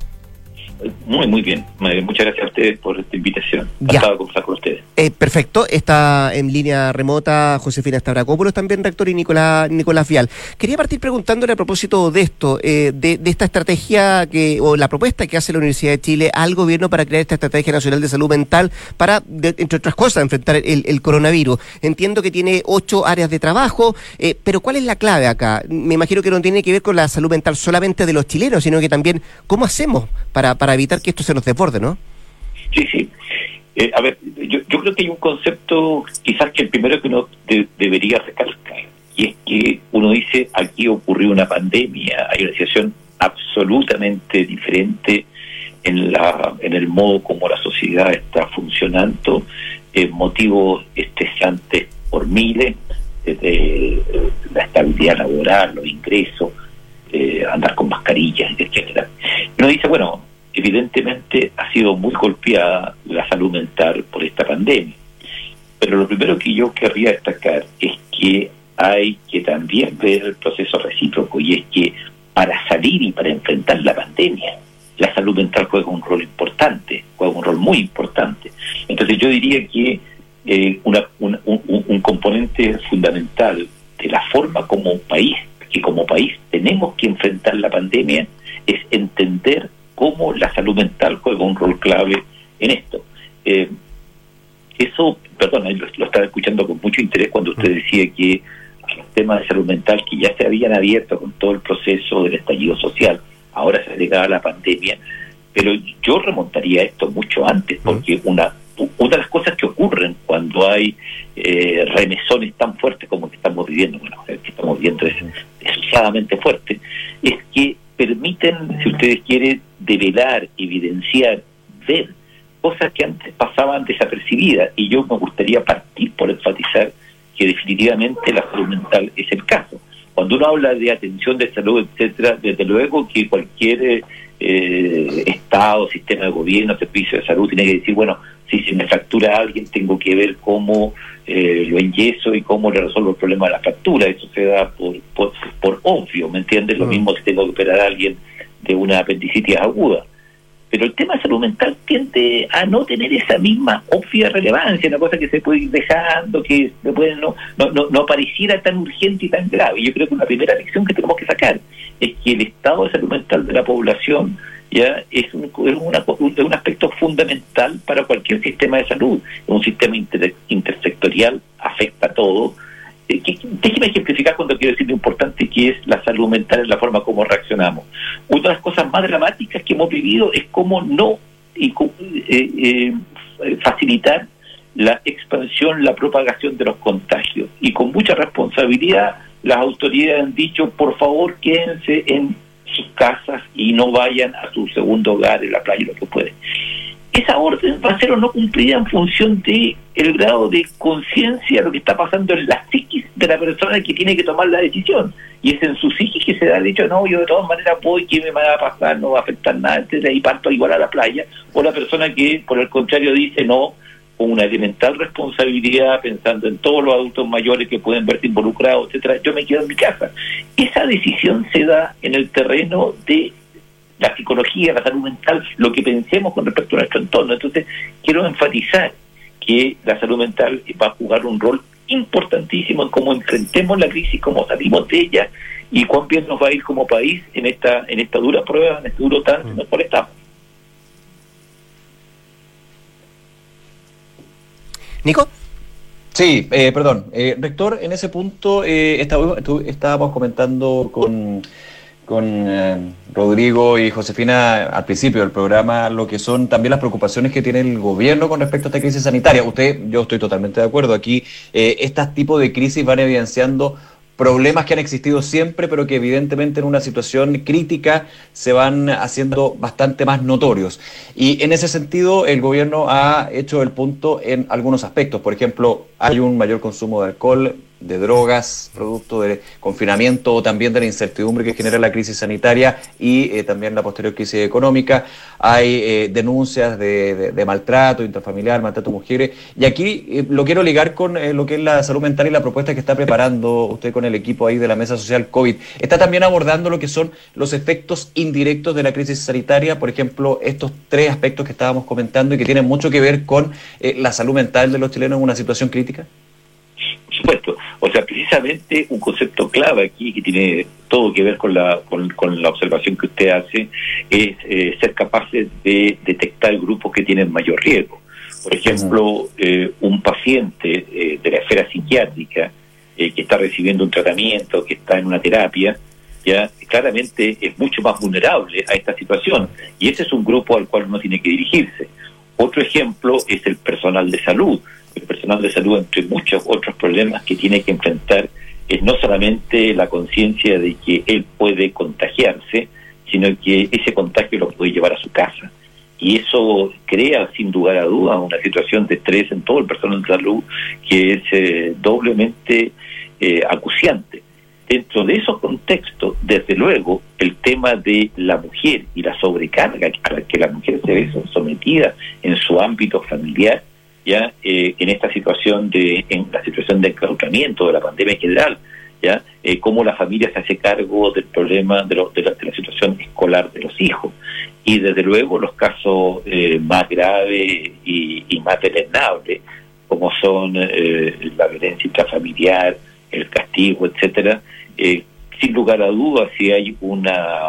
Muy, muy bien. Muchas gracias a ustedes por esta invitación. Encantado de conversar con ustedes. Eh, perfecto. Está en línea remota Josefina Stavrakopoulos, también rector, y Nicolás, Nicolás Vial. Quería partir preguntándole a propósito de esto, eh, de, de esta estrategia que o la propuesta que hace la Universidad de Chile al gobierno para crear esta Estrategia Nacional de Salud Mental para, de, entre otras cosas, enfrentar el, el coronavirus. Entiendo que tiene ocho áreas de trabajo, eh, pero ¿cuál es la clave acá? Me imagino que no tiene que ver con la salud mental solamente de los chilenos, sino que también cómo hacemos para, para evitar que esto se nos desborde, ¿no? Sí, sí. Eh, a ver, yo, yo creo que hay un concepto, quizás que el primero que uno de, debería recalcar, y es que uno dice, aquí ocurrió una pandemia, hay una situación absolutamente diferente en la en el modo como la sociedad está funcionando, eh, motivos estresantes por miles, desde eh, la estabilidad laboral, los ingresos, eh, andar con mascarillas, etcétera. Uno dice, bueno, evidentemente ha sido muy golpeada la salud mental por esta pandemia. Pero lo primero que yo querría destacar es que hay que también ver el proceso recíproco, y es que para salir y para enfrentar la pandemia, la salud mental juega un rol importante, juega un rol muy importante. Entonces yo diría que eh, una, un, un, un componente fundamental de la forma como país, que como país tenemos que enfrentar la pandemia, es entender cómo la salud mental juega un rol clave en esto. Eh, eso, perdón, lo, lo estaba escuchando con mucho interés cuando usted decía que a los temas de salud mental que ya se habían abierto con todo el proceso del estallido social, ahora se agregaba la pandemia, pero yo remontaría esto mucho antes, porque una una de las cosas que ocurren cuando hay eh, remesones tan fuertes como que estamos viviendo, bueno, el que estamos viviendo es desgraciadamente fuerte, es que permiten, si ustedes quieren, develar, evidenciar, ver cosas que antes pasaban desapercibidas, y yo me gustaría partir por enfatizar que definitivamente la salud mental es el caso. Cuando uno habla de atención de salud, etcétera, desde luego que cualquier eh, Estado, sistema de gobierno, servicio de salud tiene que decir, bueno, si se me fractura a alguien, tengo que ver cómo eh, lo enyeso y cómo le resuelvo el problema de la fractura. Eso se da por, por, por obvio, ¿me entiendes? Lo mismo si tengo que operar a alguien de una apendicitis aguda. pero el tema de salud mental tiende a no tener esa misma obvia relevancia, una cosa que se puede ir dejando, que se puede no, no, no, no pareciera tan urgente y tan grave. Yo creo que una primera lección que tenemos que sacar es que el estado de salud mental de la población ya es un, es una, un aspecto fundamental para cualquier sistema de salud. Un sistema inter, intersectorial, afecta a todo. Eh, que, déjeme ejemplificar cuando quiero decir lo importante que es la salud mental en la forma como reaccionamos. Una de las cosas más dramáticas que hemos vivido es cómo no y, eh, eh, facilitar la expansión, la propagación de los contagios. Y con mucha responsabilidad las autoridades han dicho, por favor, quédense en sus casas y no vayan a su segundo hogar, en la playa, lo que pueden. Esa orden va a ser o no cumplida en función de el grado de conciencia de lo que está pasando en la psiquis de la persona que tiene que tomar la decisión. Y es en su psiquis que se da el hecho, no, yo de todas maneras voy, ¿qué me va a pasar? No va a afectar nada, etcétera, y parto igual a la playa. O la persona que, por el contrario, dice, no, con una elemental responsabilidad, pensando en todos los adultos mayores que pueden verse involucrados, etcétera, yo me quedo en mi casa. Esa decisión se da en el terreno de la psicología, la salud mental, lo que pensemos con respecto a nuestro entorno. Entonces, quiero enfatizar que la salud mental va a jugar un rol importantísimo en cómo enfrentemos la crisis, cómo salimos de ella y cuán bien nos va a ir como país en esta en esta dura prueba, en este duro trance en el cual estamos. ¿Nico? Sí, eh, perdón. Eh, rector, en ese punto eh, estábamos, estábamos comentando con, con eh, Rodrigo y Josefina al principio del programa lo que son también las preocupaciones que tiene el gobierno con respecto a esta crisis sanitaria. Usted, yo estoy totalmente de acuerdo. Aquí eh, estos tipos de crisis van evidenciando problemas que han existido siempre, pero que evidentemente en una situación crítica se van haciendo bastante más notorios. Y en ese sentido, el gobierno ha hecho el punto en algunos aspectos. Por ejemplo, hay un mayor consumo de alcohol, de drogas, producto de confinamiento o también de la incertidumbre que genera la crisis sanitaria y eh, también la posterior crisis económica. Hay eh, denuncias de, de, de maltrato intrafamiliar, maltrato a mujeres. Y aquí eh, lo quiero ligar con eh, lo que es la salud mental y la propuesta que está preparando usted con el equipo ahí de la Mesa Social COVID. Está también abordando lo que son los efectos indirectos de la crisis sanitaria, por ejemplo, estos tres aspectos que estábamos comentando y que tienen mucho que ver con eh, la salud mental de los chilenos en una situación crítica. Por supuesto, o sea, precisamente un concepto clave aquí que tiene todo que ver con la con, con la observación que usted hace es eh, ser capaces de detectar grupos que tienen mayor riesgo. Por ejemplo, eh, un paciente eh, de la esfera psiquiátrica eh, que está recibiendo un tratamiento, que está en una terapia, ya claramente es mucho más vulnerable a esta situación y ese es un grupo al cual uno tiene que dirigirse. Otro ejemplo es el personal de salud. El personal de salud, entre muchos otros problemas que tiene que enfrentar, es no solamente la conciencia de que él puede contagiarse, sino que ese contagio lo puede llevar a su casa. Y eso crea, sin lugar a dudas, una situación de estrés en todo el personal de salud que es eh, doblemente eh, acuciante. Dentro de esos contextos, desde luego, el tema de la mujer y la sobrecarga a la que la mujer se ve sometida en su ámbito familiar, ya eh, en esta situación de en la situación de enclaustramiento de la pandemia en general, ya eh, cómo la familia se hace cargo del problema de, lo, de, la, de la situación escolar de los hijos y desde luego los casos eh, más graves y, y más deleznables como son eh, la violencia intrafamiliar, el castigo, etcétera. Eh, sin lugar a dudas, si hay una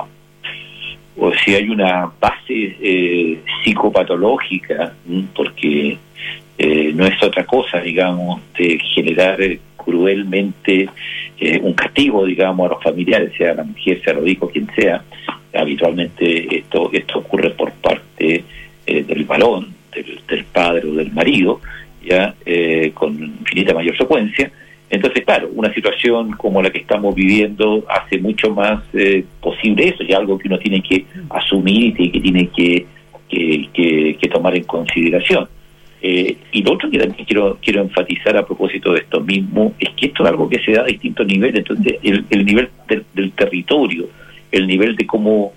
o si hay una base eh, psicopatológica, ¿m? porque Eh, no es otra cosa, digamos, de generar eh, cruelmente eh, un castigo, digamos, a los familiares, sea la mujer, sea los hijos, quien sea. Habitualmente esto esto ocurre por parte eh, del varón, del, del padre o del marido, ya eh, con infinita mayor frecuencia. Entonces, claro, una situación como la que estamos viviendo hace mucho más eh, posible eso, y algo que uno tiene que asumir y que tiene que, que, que, que tomar en consideración. Eh, y lo otro que también quiero quiero enfatizar a propósito de esto mismo es que esto es algo que se da a distintos niveles. Entonces el, el nivel del, del territorio, el nivel de cómo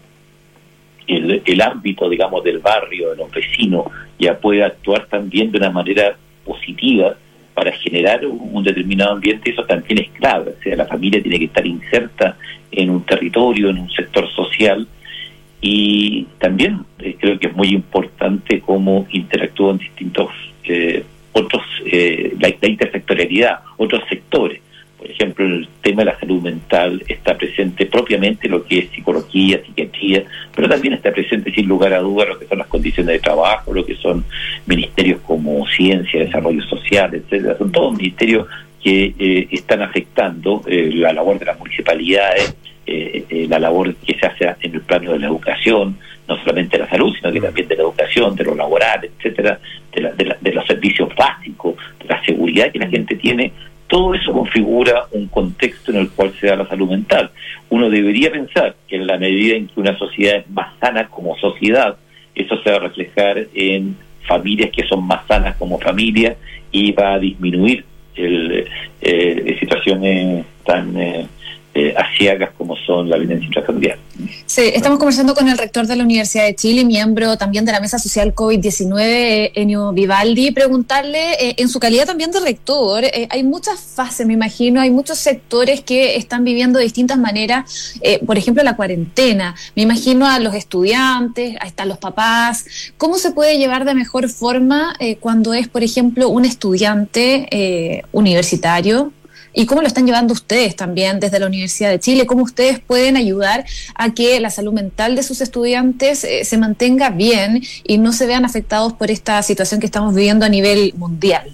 el, el ámbito, digamos, del barrio, de los vecinos, ya puede actuar también de una manera positiva para generar un, un determinado ambiente, eso también es clave. O sea, la familia tiene que estar inserta en un territorio, en un sector social. Y también eh, creo que es muy importante cómo interactúan distintos eh, otros, eh, la, la intersectorialidad, otros sectores. Por ejemplo, el tema de la salud mental está presente propiamente lo que es psicología, psiquiatría, pero también está presente sin lugar a dudas lo que son las condiciones de trabajo, lo que son ministerios como ciencia, desarrollo social, etcétera. Son todos ministerios que eh, están afectando eh, la labor de las municipalidades, eh, eh, la labor que se hace en el plano de la educación, no solamente de la salud, sino que también de la educación, de lo laboral, etcétera, de, la, de, la, de los servicios básicos, de la seguridad que la gente tiene. Todo eso configura un contexto en el cual se da la salud mental. Uno debería pensar que en la medida en que una sociedad es más sana como sociedad, eso se va a reflejar en familias que son más sanas como familia y va a disminuir el, eh, situaciones tan eh, eh, aciagas como son la violencia intrafamiliar. Sí, estamos conversando con el rector de la Universidad de Chile, miembro también de la Mesa Social COVID diecinueve, Enio Vivaldi. Preguntarle, eh, en su calidad también de rector, eh, hay muchas fases, me imagino, hay muchos sectores que están viviendo de distintas maneras, eh, por ejemplo, la cuarentena. Me imagino a los estudiantes, hasta los papás. ¿Cómo se puede llevar de mejor forma eh, cuando es, por ejemplo, un estudiante eh, universitario? ¿Y cómo lo están llevando ustedes también desde la Universidad de Chile? ¿Cómo ustedes pueden ayudar a que la salud mental de sus estudiantes eh, se mantenga bien y no se vean afectados por esta situación que estamos viviendo a nivel mundial?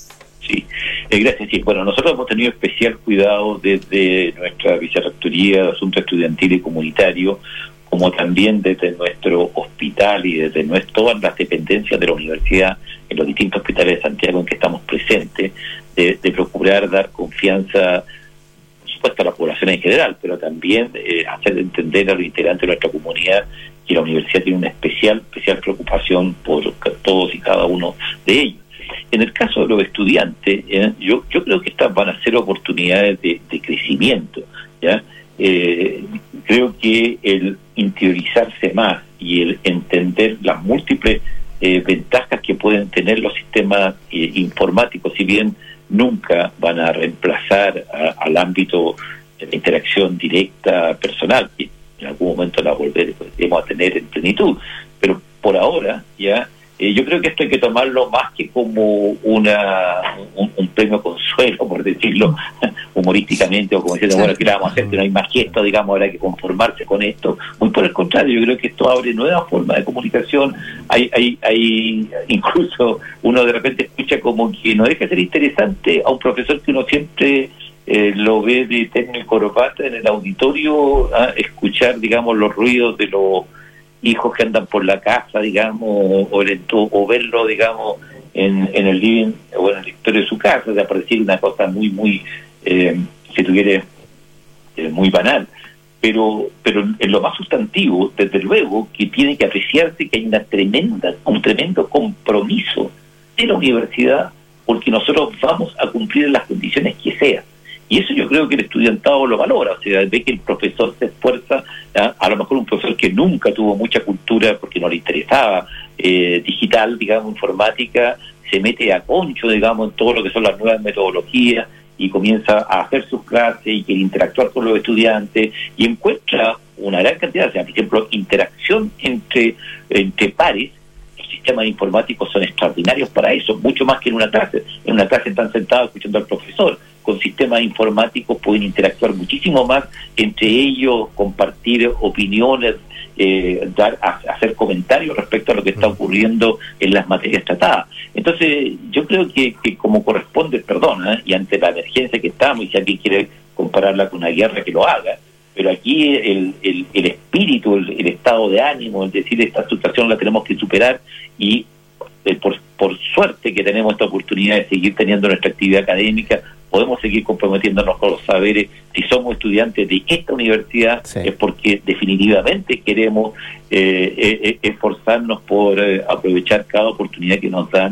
Sí, eh, gracias. Sí. Bueno, nosotros hemos tenido especial cuidado desde nuestra Vicerrectoría de Asuntos Estudiantiles y Comunitarios, como también desde nuestro hospital y desde nuestro, todas las dependencias de la universidad en los distintos hospitales de Santiago en que estamos presentes, de, de procurar dar confianza, por supuesto, a la población en general, pero también eh, hacer entender a los integrantes de nuestra comunidad que la universidad tiene una especial, especial preocupación por todos y cada uno de ellos. En el caso de los estudiantes, eh, yo, yo creo que estas van a ser oportunidades de, de crecimiento, ¿ya? Eh, creo que el interiorizarse más y el entender las múltiples eh, ventajas que pueden tener los sistemas eh, informáticos, si bien nunca van a reemplazar a, al ámbito de la interacción directa personal, que en algún momento la volveremos a tener en plenitud, pero por ahora ya Eh, yo creo que esto hay que tomarlo más que como una un, un premio consuelo, por decirlo humorísticamente, o como diciendo, bueno, ¿qué le vamos a hacer? Que no hay más gesto, digamos, habrá que conformarse con esto. Muy por el contrario, yo creo que esto abre nuevas formas de comunicación. Hay, hay, hay incluso uno de repente escucha como que no deja de ser interesante a un profesor que uno siempre eh, lo ve de técnico corbata en el auditorio, a escuchar, digamos, los ruidos de los hijos que andan por la casa, digamos, o, el, o verlo, digamos, en, en el living o en el escritorio de su casa, o sea, por decir una cosa muy, muy, eh, si tuviera, eh, muy banal. Pero, pero en lo más sustantivo, desde luego, que tiene que apreciarse que hay una tremenda, un tremendo compromiso de la universidad, porque nosotros vamos a cumplir en las condiciones que sean. Y eso yo creo que el estudiantado lo valora, o sea, ve que el profesor se esfuerza, ¿ya? A lo mejor un profesor que nunca tuvo mucha cultura porque no le interesaba eh, digital, digamos, informática, se mete a concho, digamos, en todo lo que son las nuevas metodologías y comienza a hacer sus clases y quiere interactuar con los estudiantes y encuentra una gran cantidad, o sea, por ejemplo, interacción entre, entre pares. Los sistemas informáticos son extraordinarios para eso, mucho más que en una clase. En una clase están sentados escuchando al profesor. Con sistemas informáticos pueden interactuar muchísimo más entre ellos, compartir opiniones, eh, dar a, hacer comentarios respecto a lo que está ocurriendo en las materias tratadas. Entonces, yo creo que, que como corresponde, perdona, ¿eh? Y ante la emergencia que estamos, y si alguien quiere compararla con una guerra, que lo haga, pero aquí el, el, el espíritu, el, el estado de ánimo, es decir, esta situación la tenemos que superar y eh, por, por suerte que tenemos esta oportunidad de seguir teniendo nuestra actividad académica, podemos seguir comprometiéndonos con los saberes. Si somos estudiantes de esta universidad, sí, es porque definitivamente queremos eh, eh, esforzarnos por eh, aprovechar cada oportunidad que nos dan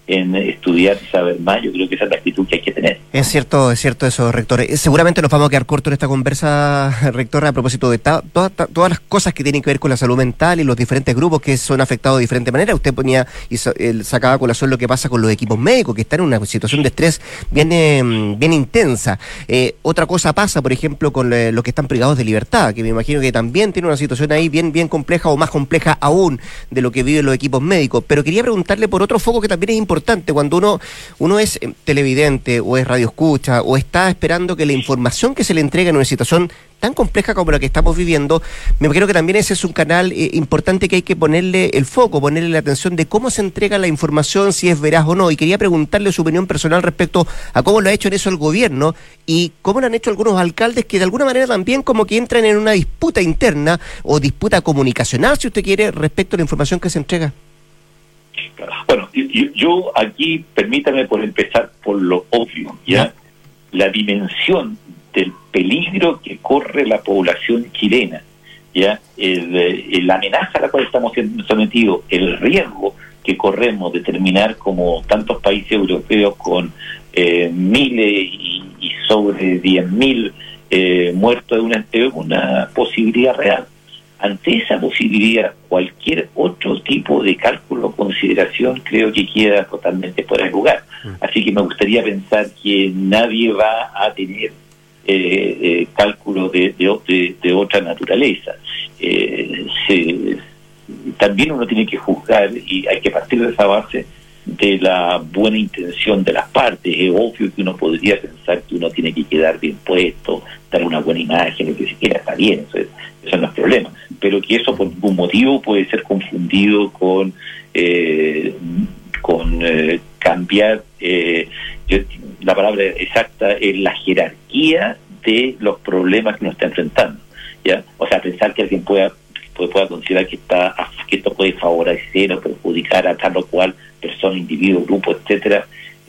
en estudiar y saber más. Yo creo que esa es la actitud que hay que tener. Es cierto, es cierto eso, rector. Eh, Seguramente nos vamos a quedar cortos en esta conversa, rector, a propósito de ta- todas, ta- todas las cosas que tienen que ver con la salud mental y los diferentes grupos que son afectados de diferente manera. Usted ponía y sa- él sacaba a colación lo que pasa con los equipos médicos, que están en una situación de estrés bien, eh, bien intensa. Eh, otra cosa pasa, por ejemplo, con eh, los que están privados de libertad, que me imagino que también tiene una situación ahí bien, bien compleja o más compleja aún de lo que viven los equipos médicos. Pero quería preguntarle por otro foco que también es importante. Cuando uno uno es televidente o es radioescucha o está esperando que la información que se le entrega en una situación tan compleja como la que estamos viviendo, me imagino que también ese es un canal eh, importante que hay que ponerle el foco, ponerle la atención de cómo se entrega la información, si es veraz o no. Y quería preguntarle su opinión personal respecto a cómo lo ha hecho en eso el gobierno y cómo lo han hecho algunos alcaldes que de alguna manera también como que entran en una disputa interna o disputa comunicacional, si usted quiere, respecto a la información que se entrega. Bueno, yo, yo aquí, permítame por empezar por lo obvio, ¿ya? La dimensión del peligro que corre la población chilena, ¿ya? El, el, la amenaza a la cual estamos sometidos, el riesgo que corremos de terminar como tantos países europeos con eh, miles y, y sobre diez mil eh, muertos, es una, es una posibilidad real. Ante esa posibilidad, cualquier otro tipo de cálculo o consideración creo que queda totalmente fuera de lugar. Así que me gustaría pensar que nadie va a tener eh, eh, cálculos de, de, de, de otra naturaleza. Eh, se, también uno tiene que juzgar, y hay que partir de esa base, de la buena intención de las partes. Es obvio que uno podría pensar que uno tiene que quedar bien puesto, dar una buena imagen, que siquiera está bien, eso, es, eso no es problema, pero que eso por ningún motivo puede ser confundido con eh, con eh, cambiar eh, yo, la palabra exacta es la jerarquía de los problemas que uno está enfrentando, ¿ya? O sea, pensar que alguien pueda pueda, pueda considerar que está que esto puede favorecer o perjudicar a tal o cual persona, individuo, grupo, etcétera,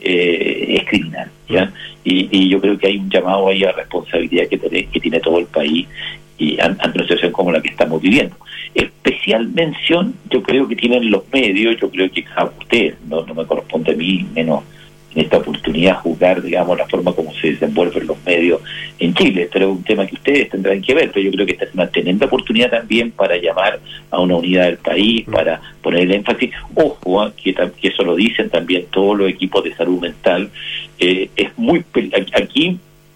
eh, es criminal, ¿ya? Y, y yo creo que hay un llamado ahí a responsabilidad que tiene, que tiene todo el país y ante una situación como la que estamos viviendo. Especial mención yo creo que tienen los medios, yo creo que a ustedes, no, no me corresponde a mí, menos en esta oportunidad, juzgar, digamos, la forma como se desenvuelven los medios en Chile. Pero es un tema que ustedes tendrán que ver, pero yo creo que esta es una tremenda oportunidad también para llamar a una unidad del país, para poner el énfasis. Ojo, ¿eh? que, que eso lo dicen también todos los equipos de salud mental. Eh, es muy aquí,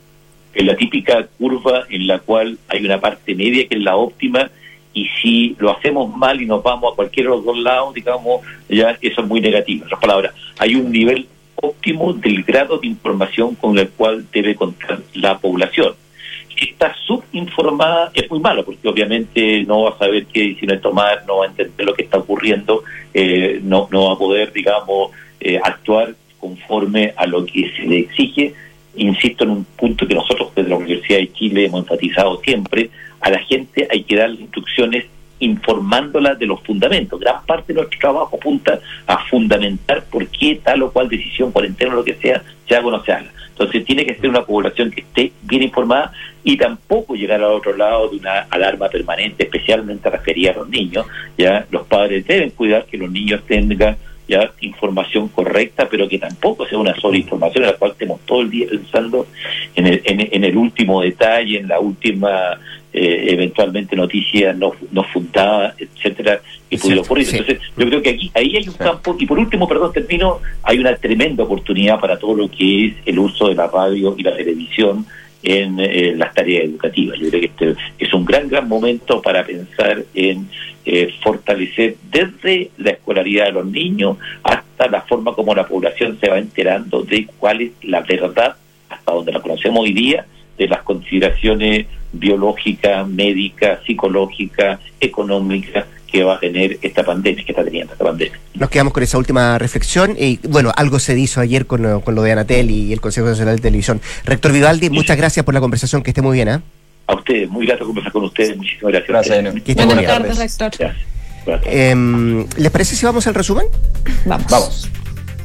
en la típica curva en la cual hay una parte media que es la óptima, y si lo hacemos mal y nos vamos a cualquiera de los dos lados, digamos, ya eso es muy negativo. En otras palabras, hay un nivel óptimo del grado de información con el cual debe contar la población. Si está subinformada es muy malo, porque obviamente no va a saber qué decisión tomar, no va a entender lo que está ocurriendo, eh, no, no va a poder, digamos, eh, actuar conforme a lo que se le exige. Insisto en un punto que nosotros desde la Universidad de Chile hemos enfatizado siempre: a la gente hay que dar instrucciones informándola de los fundamentos. Gran parte de nuestro trabajo apunta a fundamentar por qué tal o cual decisión, cuarentena o lo que sea, se haga o no se haga. Entonces tiene que ser una población que esté bien informada y tampoco llegar al otro lado de una alarma permanente, especialmente referida a los niños. Ya los padres deben cuidar que los niños tengan ya información correcta, pero que tampoco sea una sola información en la cual estemos todo el día pensando en el, en, en el último detalle, en la última eh, eventualmente noticia no, no fundada, etcétera, que pudiera ocurrir. Sí. Entonces yo creo que aquí ahí hay un sí. campo, y por último, perdón, termino, hay una tremenda oportunidad para todo lo que es el uso de la radio y la televisión en eh, las tareas educativas. Yo creo que este es un gran, gran momento para pensar en eh, fortalecer desde la escolaridad de los niños hasta la forma como la población se va enterando de cuál es la verdad, hasta donde la conocemos hoy día, de las consideraciones biológicas, médicas, psicológicas, económicas que va a tener esta pandemia, que está teniendo esta pandemia. Nos quedamos con esa última reflexión y bueno, algo se hizo ayer con, con lo de Anatel y el Consejo Nacional de Televisión. Rector Vivaldi, sí. muchas gracias por la conversación, que esté muy bien, ¿eh? A ustedes, muy grato conversar con ustedes, muchísimas gracias. Gracias, que buenas tardes, rector. Eh, ¿Les parece si vamos al resumen? Vamos. Vamos.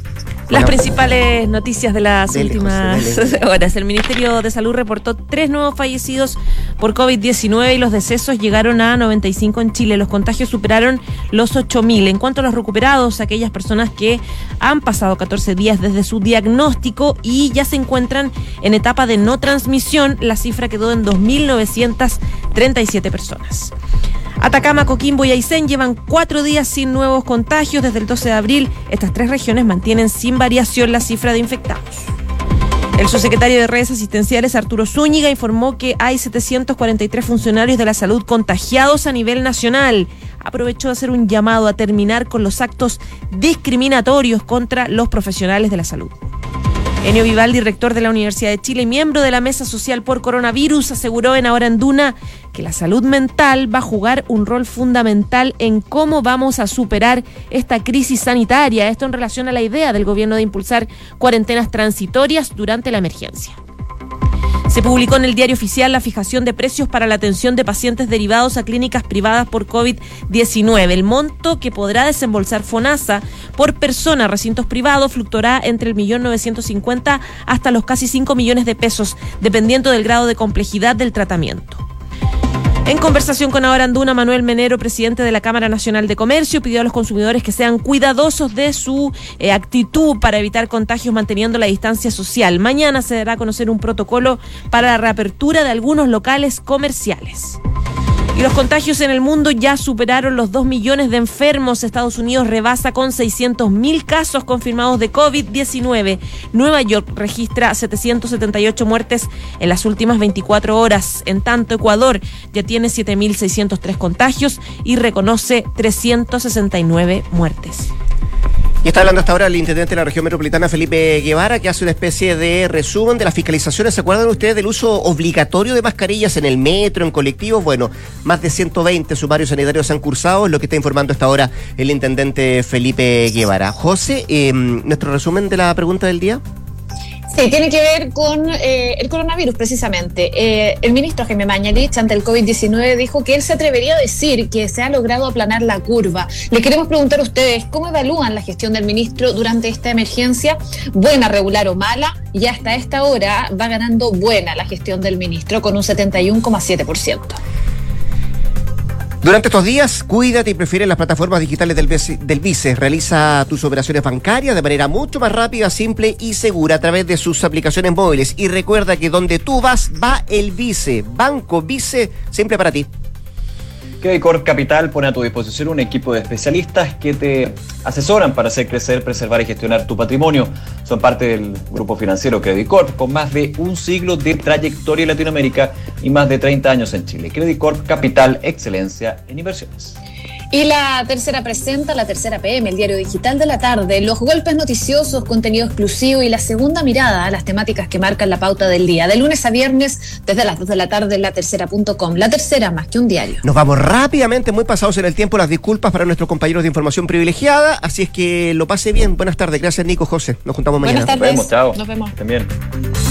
Las principales noticias de las Dele, últimas José, dele. horas. El Ministerio de Salud reportó tres nuevos fallecidos por COVID diecinueve y los decesos llegaron a noventa y cinco en Chile. Los contagios superaron los ocho mil. En cuanto a los recuperados, aquellas personas que han pasado catorce días desde su diagnóstico y ya se encuentran en etapa de no transmisión, la cifra quedó en dos mil novecientas treinta y siete personas. Atacama, Coquimbo y Aysén llevan cuatro días sin nuevos contagios. Desde el doce de abril, estas tres regiones mantienen sin variación la cifra de infectados. El subsecretario de Redes Asistenciales, Arturo Zúñiga, informó que hay setecientos cuarenta y tres funcionarios de la salud contagiados a nivel nacional. Aprovechó de hacer un llamado a terminar con los actos discriminatorios contra los profesionales de la salud. Enio Vivaldi, rector de la Universidad de Chile y miembro de la Mesa Social por Coronavirus, aseguró en Ahora en Duna que la salud mental va a jugar un rol fundamental en cómo vamos a superar esta crisis sanitaria. Esto en relación a la idea del gobierno de impulsar cuarentenas transitorias durante la emergencia. Se publicó en el Diario Oficial la fijación de precios para la atención de pacientes derivados a clínicas privadas por COVID diecinueve. El monto que podrá desembolsar FONASA por persona a recintos privados fluctuará entre el millón novecientos cincuenta hasta los casi cinco millones de pesos, dependiendo del grado de complejidad del tratamiento. En conversación con Ahora en Duna, Manuel Menero, presidente de la Cámara Nacional de Comercio, pidió a los consumidores que sean cuidadosos de su eh, actitud para evitar contagios manteniendo la distancia social. Mañana se dará a conocer un protocolo para la reapertura de algunos locales comerciales. Y los contagios en el mundo ya superaron los dos millones de enfermos. Estados Unidos rebasa con seiscientos mil casos confirmados de COVID diecinueve. Nueva York registra setecientas setenta y ocho muertes en las últimas veinticuatro horas. En tanto, Ecuador ya tiene siete mil seiscientos tres contagios y reconoce trescientas sesenta y nueve muertes. Y está hablando hasta ahora el intendente de la región metropolitana, Felipe Guevara, que hace una especie de resumen de las fiscalizaciones. ¿Se acuerdan ustedes del uso obligatorio de mascarillas en el metro, en colectivos? Bueno, más de ciento veinte sumarios sanitarios han cursado, es lo que está informando hasta ahora el intendente Felipe Guevara. José, eh, ¿nuestro resumen de la pregunta del día? Sí, tiene que ver con eh, el coronavirus precisamente. Eh, el ministro Jaime Mañalich ante el COVID diecinueve dijo que él se atrevería a decir que se ha logrado aplanar la curva. Les queremos preguntar a ustedes, ¿cómo evalúan la gestión del ministro durante esta emergencia? ¿Buena, regular o mala? Y hasta esta hora va ganando buena la gestión del ministro con un setenta y uno coma siete por ciento. Durante estos días, cuídate y prefiere las plataformas digitales del Vice, del Vice. Realiza tus operaciones bancarias de manera mucho más rápida, simple y segura a través de sus aplicaciones móviles. Y recuerda que donde tú vas, va el Vice. Banco Vice, siempre para ti. Credit Corp Capital pone a tu disposición un equipo de especialistas que te asesoran para hacer crecer, preservar y gestionar tu patrimonio. Son parte del grupo financiero Credit Corp, con más de un siglo de trayectoria en Latinoamérica y más de treinta años en Chile. Credit Corp Capital, excelencia en inversiones. Y la tercera presenta La Tercera P M, el diario digital de la tarde, los golpes noticiosos, contenido exclusivo y la segunda mirada a las temáticas que marcan la pauta del día. De lunes a viernes, desde las dos de la tarde en la tercera punto com. La Tercera, más que un diario. Nos vamos rápidamente, muy pasados en el tiempo. Las disculpas para nuestros compañeros de información privilegiada. Así es que lo pase bien. Buenas tardes. Gracias, Nico, José. Nos juntamos mañana. Buenas tardes. Nos vemos, chao. Nos vemos. También.